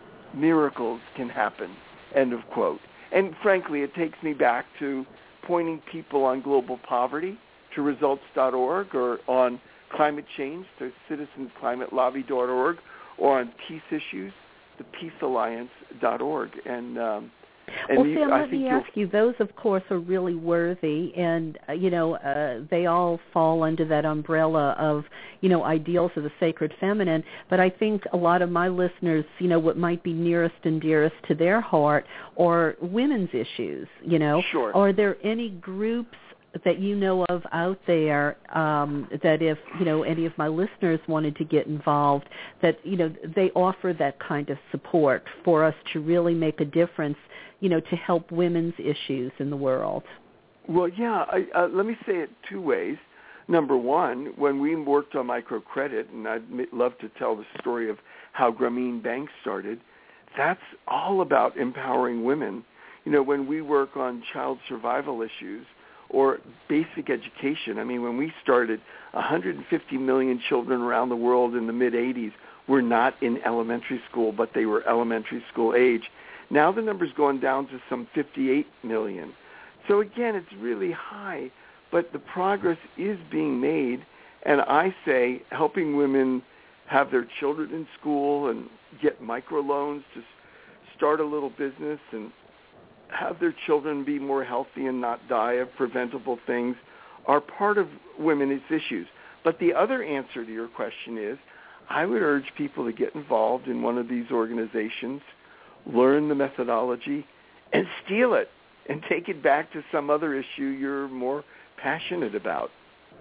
miracles can happen, end of quote. And frankly, it takes me back to pointing people on global poverty to results dot org, or on climate change to citizens climate lobby dot org, or on peace issues, the peace alliance dot org. And um, And well, you, Sam, I let think me you'll... ask you, those, of course, are really worthy, and, uh, you know, uh, they all fall under that umbrella of, you know, ideals of the sacred feminine, but I think a lot of my listeners, you know, what might be nearest and dearest to their heart are women's issues, you know. Sure. Are there any groups that you know of out there um, that if, you know, any of my listeners wanted to get involved, that, you know, they offer that kind of support for us to really make a difference, you know, to help women's issues in the world? Well, yeah, I, uh, let me say it two ways. Number one, when we worked on microcredit, and I'd love to tell the story of how Grameen Bank started, that's all about empowering women. You know, when we work on child survival issues or basic education, I mean, when we started, one hundred fifty million children around the world in the mid-eighties were not in elementary school, but they were elementary school age. Now the number's gone down to some fifty-eight million. So again, it's really high, but the progress is being made, and I say helping women have their children in school and get microloans to start a little business and have their children be more healthy and not die of preventable things are part of women's issues. But the other answer to your question is, I would urge people to get involved in one of these organizations, learn the methodology, and steal it and take it back to some other issue you're more passionate about.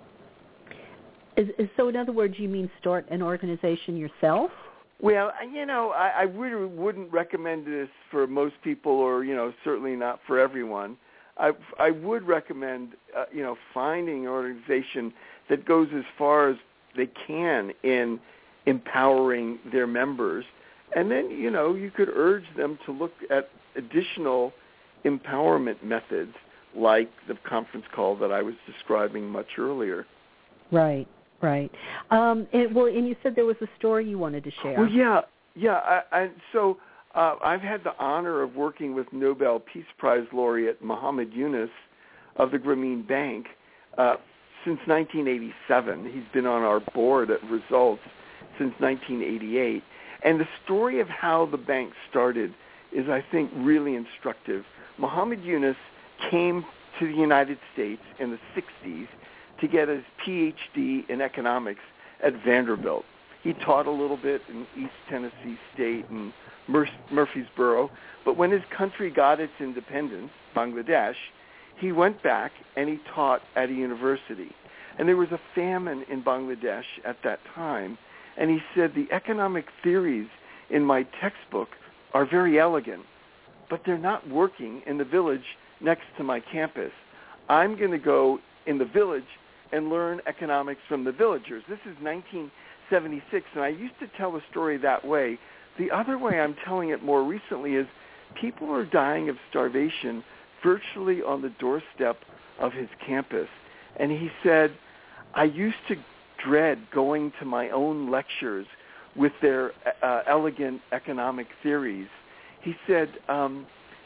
Is, is, so in other words, you mean start an organization yourself? Well, you know, I, I really wouldn't recommend this for most people, or, you know, certainly not for everyone. I, I would recommend, uh, you know, finding an organization that goes as far as they can in empowering their members. And then, you know, you could urge them to look at additional empowerment methods like the conference call that I was describing much earlier. Right, right. Um, and, well, and you said there was a story you wanted to share. Well, yeah, yeah. I, I, so uh, I've had the honor of working with Nobel Peace Prize laureate Muhammad Yunus of the Grameen Bank uh, since nineteen eighty-seven. He's been on our board at Results since nineteen eighty-eight. And the story of how the bank started is, I think, really instructive. Muhammad Yunus came to the United States in the sixties to get his P H D in economics at Vanderbilt. He taught a little bit in East Tennessee State and Mur- Murfreesboro, but when his country got its independence, Bangladesh, he went back and he taught at a university. And there was a famine in Bangladesh at that time, and he said, the economic theories in my textbook are very elegant, but they're not working in the village next to my campus. I'm going to go in the village and learn economics from the villagers. This is nineteen seventy-six, and I used to tell the story that way. The other way I'm telling it more recently is people are dying of starvation virtually on the doorstep of his campus. And he said, I used to dread going to my own lectures with their uh, elegant economic theories. He said, um,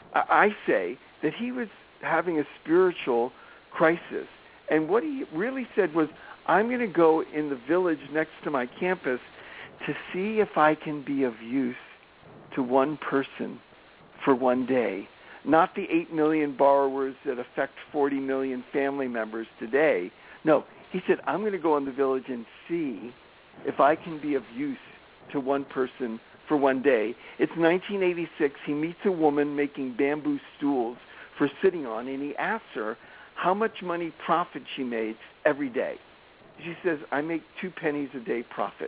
I say that he was having a spiritual crisis. And what he really said was, I'm going to go in the village next to my campus to see if I can be of use to one person for one day. Not the eight million borrowers that affect forty million family members today. No, he said, I'm going to go in the village and see if I can be of use to one person for one day. It's nineteen eighty-six. He meets a woman making bamboo stools for sitting on, and he asks her how much money profit she makes every day. She says, I make two pennies a day profit.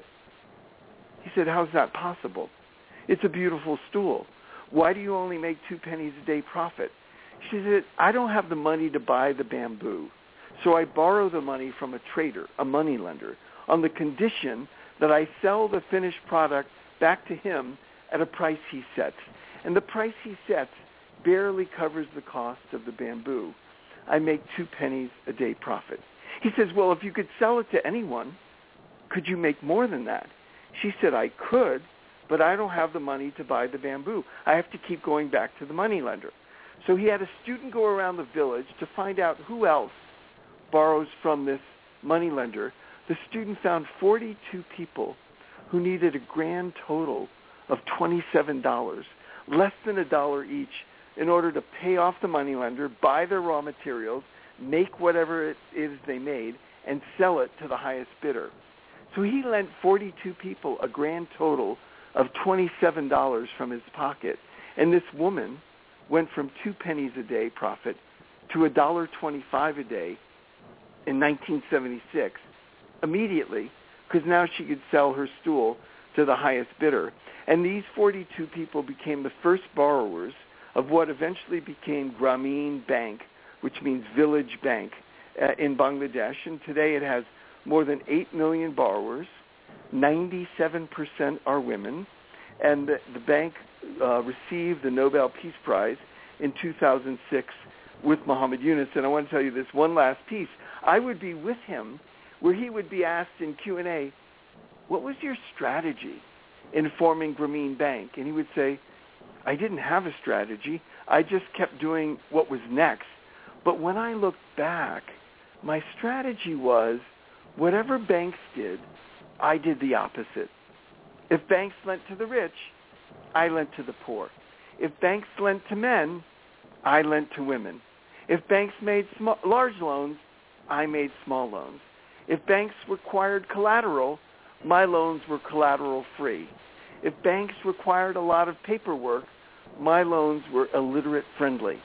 He said, how's that possible? It's a beautiful stool. Why do you only make two pennies a day profit? She said, I don't have the money to buy the bamboo, so I borrow the money from a trader, a moneylender, on the condition that I sell the finished product back to him at a price he sets. And the price he sets barely covers the cost of the bamboo. I make two pennies a day profit. He says, well, if you could sell it to anyone, could you make more than that? She said, I could, but I don't have the money to buy the bamboo. I have to keep going back to the moneylender. So he had a student go around the village to find out who else borrows from this moneylender. The student found forty-two people who needed a grand total of twenty-seven dollars, less than a dollar each, in order to pay off the moneylender, buy their raw materials, make whatever it is they made, and sell it to the highest bidder. So he lent forty-two people a grand total of twenty-seven dollars from his pocket. And this woman went from two pennies a day profit to one dollar twenty-five a day in nineteen seventy-six immediately, because now she could sell her stool to the highest bidder. And these forty-two people became the first borrowers of what eventually became Grameen Bank, which means village bank, uh, in Bangladesh. And today it has more than eight million borrowers. ninety-seven percent are women. And the, the bank uh, received the Nobel Peace Prize in two thousand six with Muhammad Yunus. And I want to tell you this one last piece. I would be with him where he would be asked in Q and A, what was your strategy in forming Grameen Bank? And he would say, I didn't have a strategy. I just kept doing what was next. But when I look back, my strategy was whatever banks did, I did the opposite. If banks lent to the rich, I lent to the poor. If banks lent to men, I lent to women. If banks made sm- large loans, I made small loans. If banks required collateral, my loans were collateral-free. If banks required a lot of paperwork, my loans were illiterate-friendly.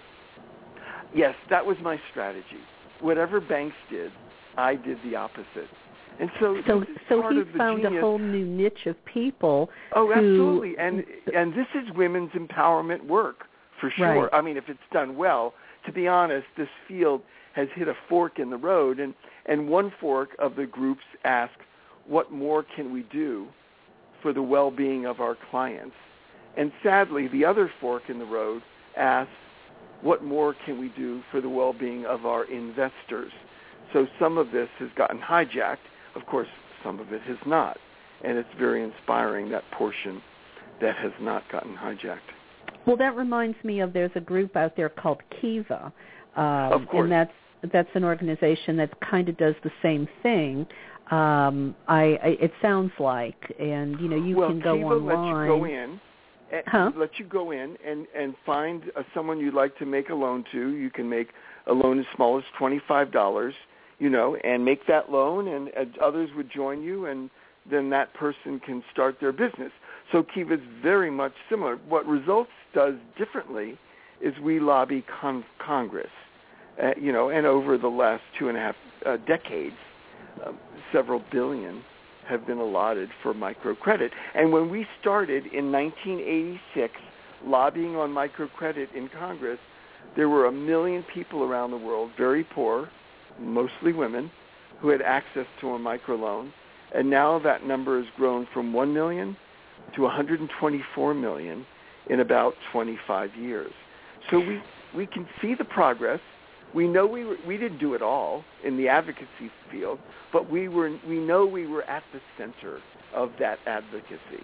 Yes, that was my strategy. Whatever banks did, I did the opposite. And so, so, this is so part he of the found genius. a whole new niche of people. Oh, who, absolutely, and and this is women's empowerment work for sure. Right. I mean, if it's done well. To be honest, this field has hit a fork in the road, and and one fork of the groups ask, what more can we do for the well-being of our clients? And sadly, the other fork in the road asks, what more can we do for the well-being of our investors? So some of this has gotten hijacked. Of course, some of it has not. And it's very inspiring, that portion that has not gotten hijacked. Well, that reminds me of there's a group out there called Kiva. Um, of course. And that's, that's an organization that kind of does the same thing. Um, I, I, it sounds like, and, you know, you well, can go Kiva online. Well, Kiva lets you go in. Huh? Let you go in and, and find uh, someone you'd like to make a loan to. You can make a loan as small as twenty-five dollars, you know, and make that loan, and, and others would join you, and then that person can start their business. So Kiva is very much similar. What Results does differently is we lobby con- Congress, uh, you know, and over the last two and a half uh, decades, uh, several billion have been allotted for microcredit. And when we started in nineteen eighty-six lobbying on microcredit in Congress, there were a million people around the world, very poor, mostly women, who had access to a microloan. And now that number has grown from one million to one hundred twenty-four million in about twenty-five years. So we, we can see the progress. We know we were, we didn't do it all in the advocacy field, but we were we know we were at the center of that advocacy.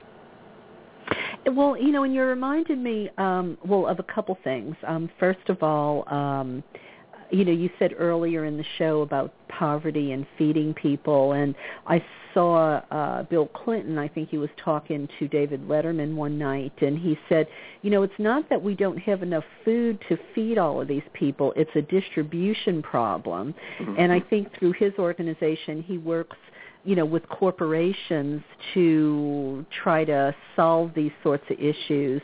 Well, you know, and you reminded me, um, well, of a couple things. Um, first of all, um, you know, you said earlier in the show about poverty and feeding people, and I saw uh, Bill Clinton, I think he was talking to David Letterman one night, and he said, you know, it's not that we don't have enough food to feed all of these people, it's a distribution problem. Mm-hmm. And I think through his organization, he works, you know, with corporations to try to solve these sorts of issues.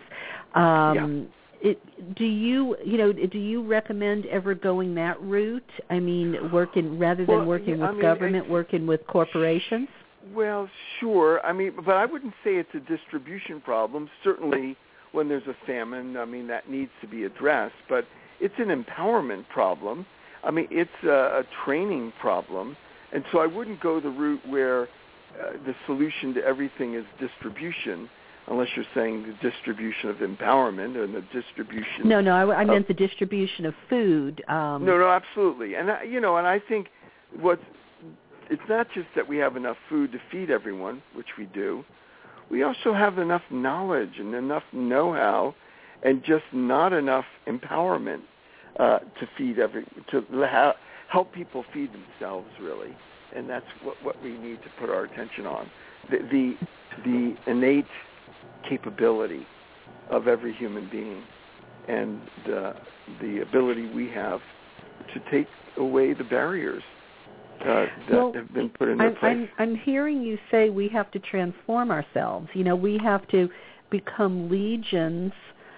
Um, yeah. It, do you, you know, do you recommend ever going that route? I mean, working rather than well, working yeah, with I mean, government, working with corporations? Well, sure. I mean, but I wouldn't say it's a distribution problem. Certainly, when there's a famine, I mean, that needs to be addressed. But it's an empowerment problem. I mean, it's a, a training problem. And so I wouldn't go the route where uh, the solution to everything is distribution, unless you're saying the distribution of empowerment and the distribution. No, no, I, I of, meant the distribution of food. Um, no, no, absolutely. And, I, you know, and I think what's, it's not just that we have enough food to feed everyone, which we do. We also have enough knowledge and enough know-how and just not enough empowerment uh, to feed every, to ha- help people feed themselves, really. And that's what, what we need to put our attention on. The, the, the innate capability of every human being and the, the ability we have to take away the barriers uh, that well, have been put into I'm, place. I'm, I'm hearing you say we have to transform ourselves. You know, we have to become legions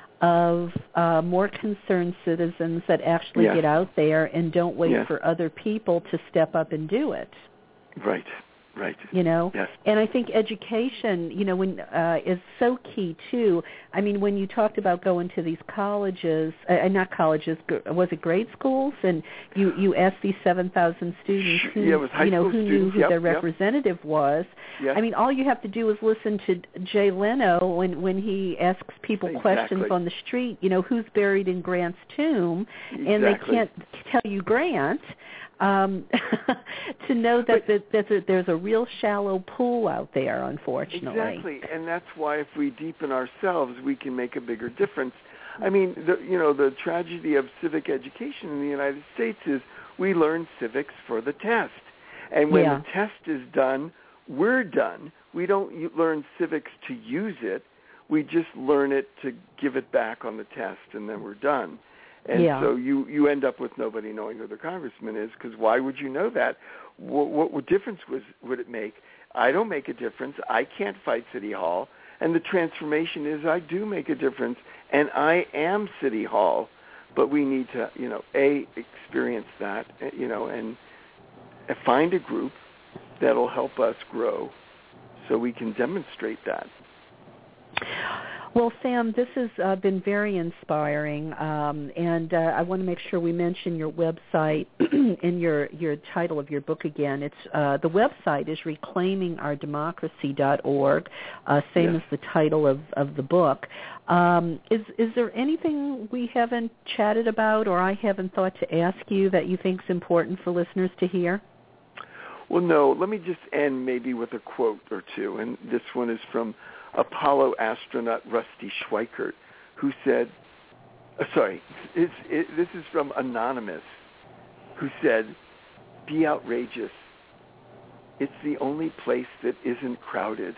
of uh, more concerned citizens that actually yes. get out there and don't wait yes. for other people to step up and do it. Right. Right. You know, yes. and I think education, you know, when uh, is so key too. I mean, when you talked about going to these colleges, uh, not colleges, was it grade schools? And you, you asked these seven thousand students who, yeah, it was high you know, school who students. knew who yep, their yep. representative was. Yes. I mean, all you have to do is listen to Jay Leno when when he asks people exactly. questions on the street. You know, who's buried in Grant's tomb, exactly. and they can't tell you Grant. Um, to know that, that there's, a, there's a real shallow pool out there, unfortunately. Exactly, and that's why if we deepen ourselves, we can make a bigger difference. I mean, the, you know, the tragedy of civic education in the United States is we learn civics for the test. And when yeah. the test is done, we're done. We don't learn civics to use it. We just learn it to give it back on the test, and then we're done. And yeah. so you, you end up with nobody knowing who the congressman is, because why would you know that? What, what, what difference was, would it make? I don't make a difference. I can't fight City Hall. And the transformation is I do make a difference, and I am City Hall. But we need to, you know, A, experience that, you know, and find a group that'll help us grow so we can demonstrate that. Well, Sam, this has uh, been very inspiring, um, and uh, I want to make sure we mention your website in your, your title of your book again. It's uh, the website is reclaiming our democracy dot org, uh, same yes. as the title of, of the book. Um, is is there anything we haven't chatted about or I haven't thought to ask you that you think is important for listeners to hear? Well, no. Let me just end maybe with a quote or two, and this one is from Apollo astronaut Rusty Schweickart, who said, uh, sorry, it's, it, this is from Anonymous, who said, "Be outrageous. It's the only place that isn't crowded."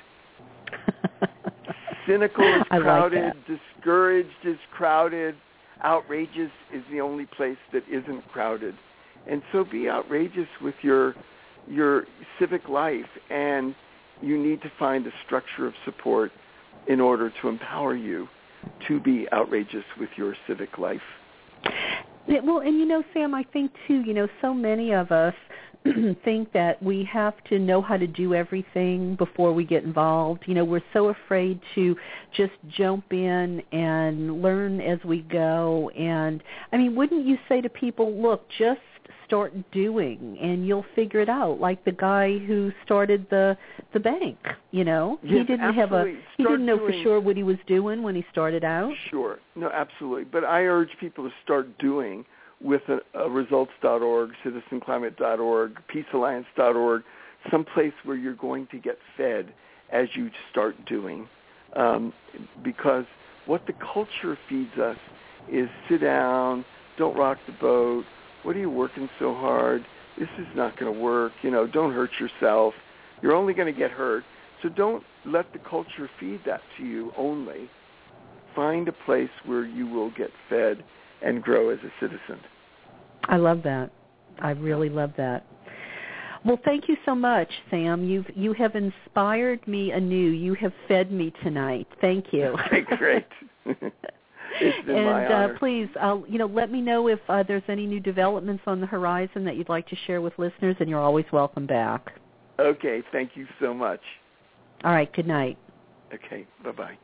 Cynical is crowded, like discouraged is crowded, outrageous is the only place that isn't crowded. And so be outrageous with your your civic life, and you need to find a structure of support in order to empower you to be outrageous with your civic life. Yeah, well, and you know, Sam, I think too, you know, so many of us think that we have to know how to do everything before we get involved. You know, we're so afraid to just jump in and learn as we go. And, I mean, wouldn't you say to people, look, just start doing and you'll figure it out, like the guy who started the the bank, you know? Yes, he didn't absolutely. have a he start didn't know doing, for sure what he was doing when he started out. Sure. No, absolutely. But I urge people to start doing with a, a results dot org, citizen climate dot org, peace alliance dot org, someplace where you're going to get fed as you start doing. Um, because what the culture feeds us is sit down, don't rock the boat, what are you working so hard? This is not going to work. You know, don't hurt yourself. You're only going to get hurt. So don't let the culture feed that to you only. Find a place where you will get fed and grow as a citizen. I love that. I really love that. Well, thank you so much, Sam. You've you have inspired me anew. You have fed me tonight. Thank you. Great. It's been and my honor. Uh, please, uh, you know, let me know if uh, there's any new developments on the horizon that you'd like to share with listeners, and you're always welcome back. Okay, thank you so much. All right, good night. Okay, bye-bye.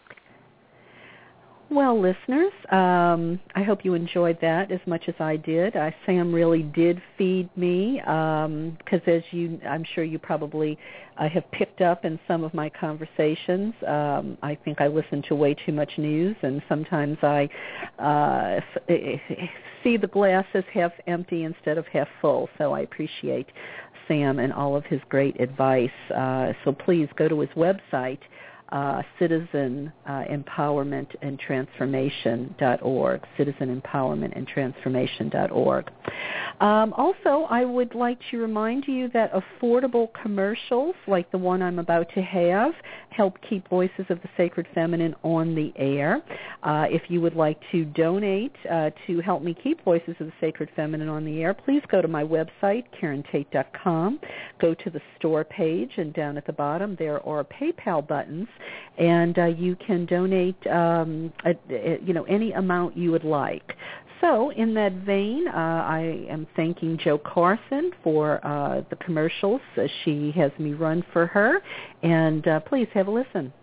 Well, listeners, um, I hope you enjoyed that as much as I did. Uh, Sam really did feed me because, um, as you, I'm sure you probably uh, have picked up in some of my conversations, um, I think I listen to way too much news, and sometimes I uh, f- see the glass as half empty instead of half full. So I appreciate Sam and all of his great advice. Uh, so please go to his website, Uh, citizen uh, empowerment and transformation dot org, citizen empowerment and transformation dot org. Um, also, I would like to remind you that affordable commercials like the one I'm about to have help keep Voices of the Sacred Feminine on the air. Uh, if you would like to donate uh, to help me keep Voices of the Sacred Feminine on the air, please go to my website, Karen Tate dot com. Go to the store page, and down at the bottom there are PayPal buttons, and uh, you can donate um, a, a, you know, any amount you would like. So in that vein, uh, I am thanking Jo Carson for uh, the commercials uh, she has me run for her, and uh, please have a listen.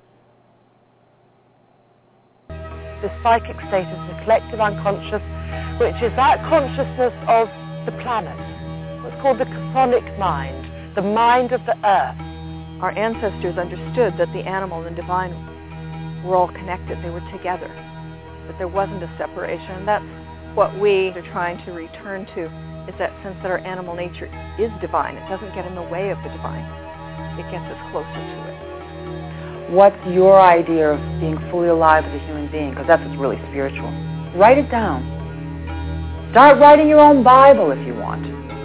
The psychic state is the collective unconscious, which is that consciousness of the planet. It's called the chthonic mind, the mind of the earth. Our ancestors understood that the animal and divine were all connected. They were together, that there wasn't a separation. And that's what we are trying to return to, is that sense that our animal nature is divine. It doesn't get in the way of the divine. It gets us closer to it. What's your idea of being fully alive as a human being? Because that's what's really spiritual. Write it down. Start writing your own Bible if you want.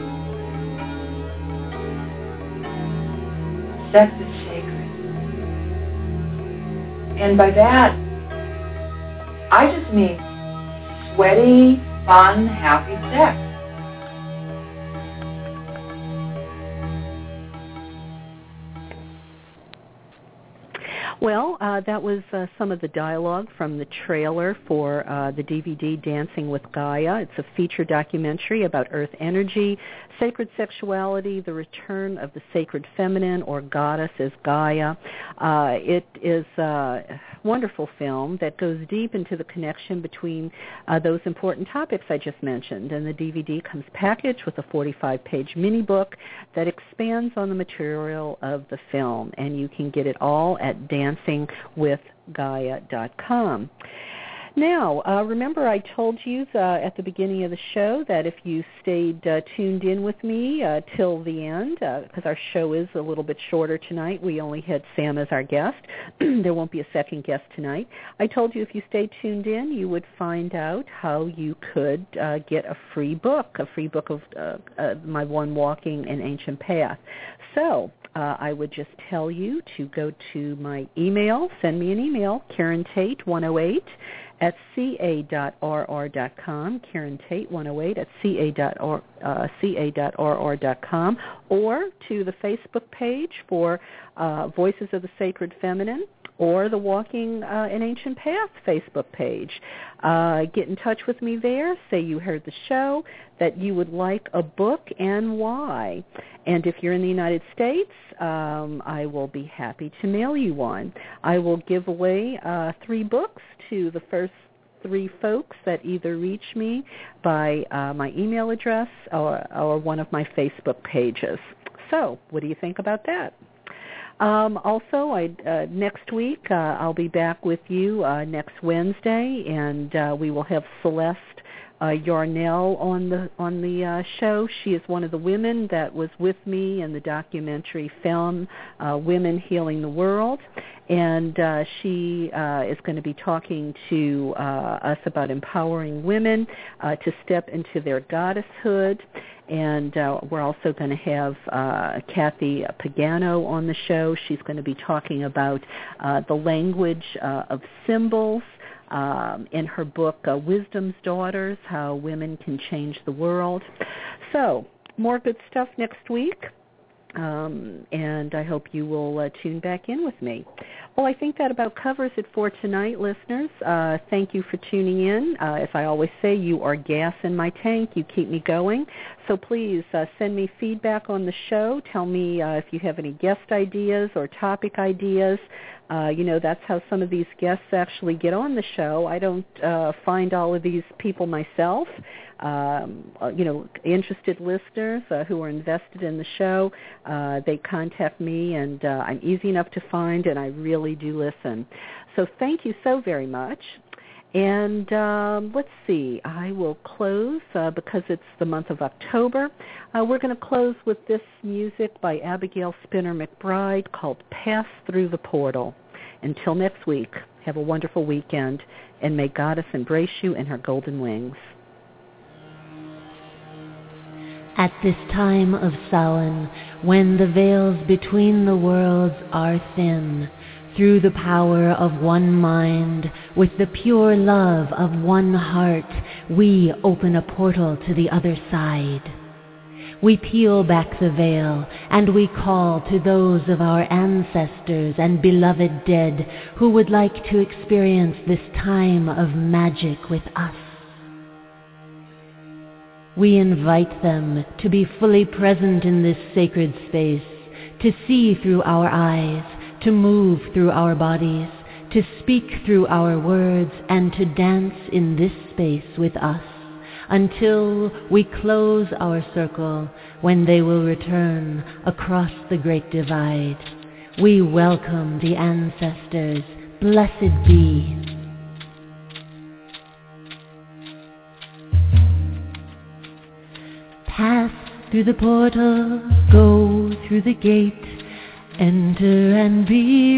Sex is sacred. And by that, I just mean sweaty, fun, happy sex. Well, uh, that was uh, some of the dialogue from the trailer for uh, the D V D Dancing with Gaia. It's a feature documentary about earth energy, sacred sexuality, the return of the sacred feminine or goddess as Gaia. Uh, it is a wonderful film that goes deep into the connection between uh, those important topics I just mentioned. And the D V D comes packaged with a forty-five page mini book that expands on the material of the film. And you can get it all at dancing with gaia dot com. Now, uh, remember I told you uh, at the beginning of the show that if you stayed uh, tuned in with me uh, till the end, because uh, our show is a little bit shorter tonight, we only had Sam as our guest. There won't be a second guest tonight. I told you if you stayed tuned in, you would find out how you could uh, get a free book, a free book of uh, uh, my One Walking an Ancient Path. So uh, I would just tell you to go to my email, send me an email, Karen Tate one oh eight at c a dot r r dot com, Karen Tate one oh eight at c a dot r r dot com, or to the Facebook page for uh, Voices of the Sacred Feminine, or the Walking uh, an Ancient Path Facebook page. Uh, get in touch with me there. Say you heard the show, that you would like a book, and why. And if you're in the United States, um, I will be happy to mail you one. I will give away uh, three books to the first three folks that either reach me by uh, my email address or, or one of my Facebook pages. So what do you think about that? Um, also, I, uh, next week uh, I'll be back with you uh, next Wednesday, and uh, we will have Celeste uh, Yarnell on the on the uh, show. She is one of the women that was with me in the documentary film uh, Women Healing the World, and uh, she uh, is going to be talking to uh, us about empowering women uh, to step into their goddesshood. And uh, we're also going to have uh, Kathy Pagano on the show. She's going to be talking about uh, the language uh, of symbols um, in her book, uh, Wisdom's Daughters, How Women Can Change the World. So more good stuff next week. Um, and I hope you will uh, tune back in with me. Well, I think that about covers it for tonight, listeners. Uh, thank you for tuning in. Uh, as I always say, you are gas in my tank. You keep me going. So please uh, send me feedback on the show. Tell me uh, if you have any guest ideas or topic ideas. Uh, you know, that's how some of these guests actually get on the show. I don't uh, find all of these people myself. Um, you know, interested listeners uh, who are invested in the show, uh, they contact me, and uh, I'm easy enough to find, and I really do listen. So thank you so very much. And um, let's see, I will close uh, because it's the month of October. Uh, we're going to close with this music by Abigail Spinner McBride called Pass Through the Portal. Until next week, have a wonderful weekend, and may Goddess embrace you in her golden wings. At this time of Samhain, when the veils between the worlds are thin, through the power of one mind, with the pure love of one heart, we open a portal to the other side. We peel back the veil, and we call to those of our ancestors and beloved dead who would like to experience this time of magic with us. We invite them to be fully present in this sacred space, to see through our eyes, to move through our bodies, to speak through our words, and to dance in this space with us, until we close our circle, when they will return across the great divide. We welcome the ancestors. Blessed be. Pass through the portal, go through the gate, enter and be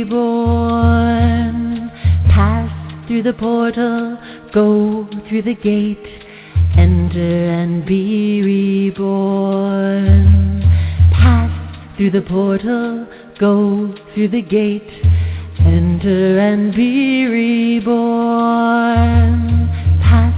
reborn. Pass through the portal, go through the gate, enter and be reborn. Pass through the portal, go through the gate, enter and be reborn. Pass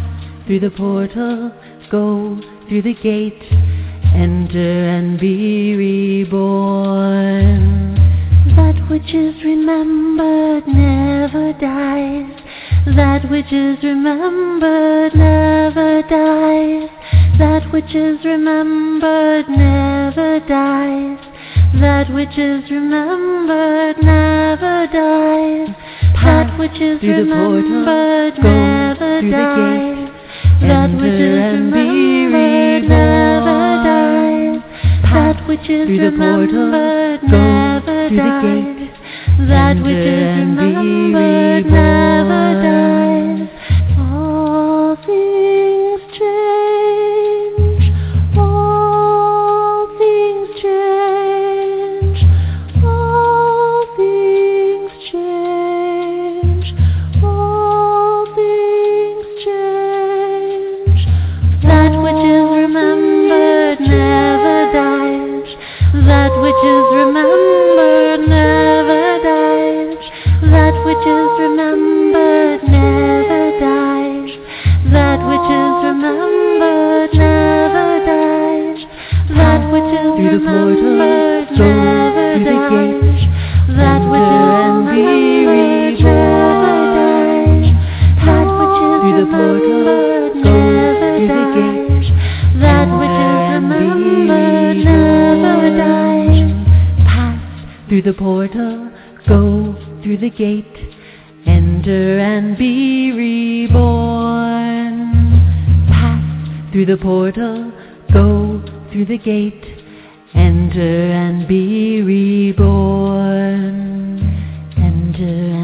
through the portal, go through the gate, enter and be reborn. That which is remembered never dies. That which is remembered never dies. That which is remembered never dies. That which is remembered never dies. That which is remembered never dies. That which is remembered never dies. That which is remembered never dies. That which is remembered never dies. All things change. All things change. All things change. All things change. That which is remembered never dies. That which is remembered never dies. That which is remembered never dies. That which is remembered never dies. That which is remembered never dies. That which is remembered never dies. That which is remembered never dies. That which is remembered never dies. Pass through the portal, go through the gate, enter and be reborn. Pass through the portal, go through the gate, enter and be reborn. Enter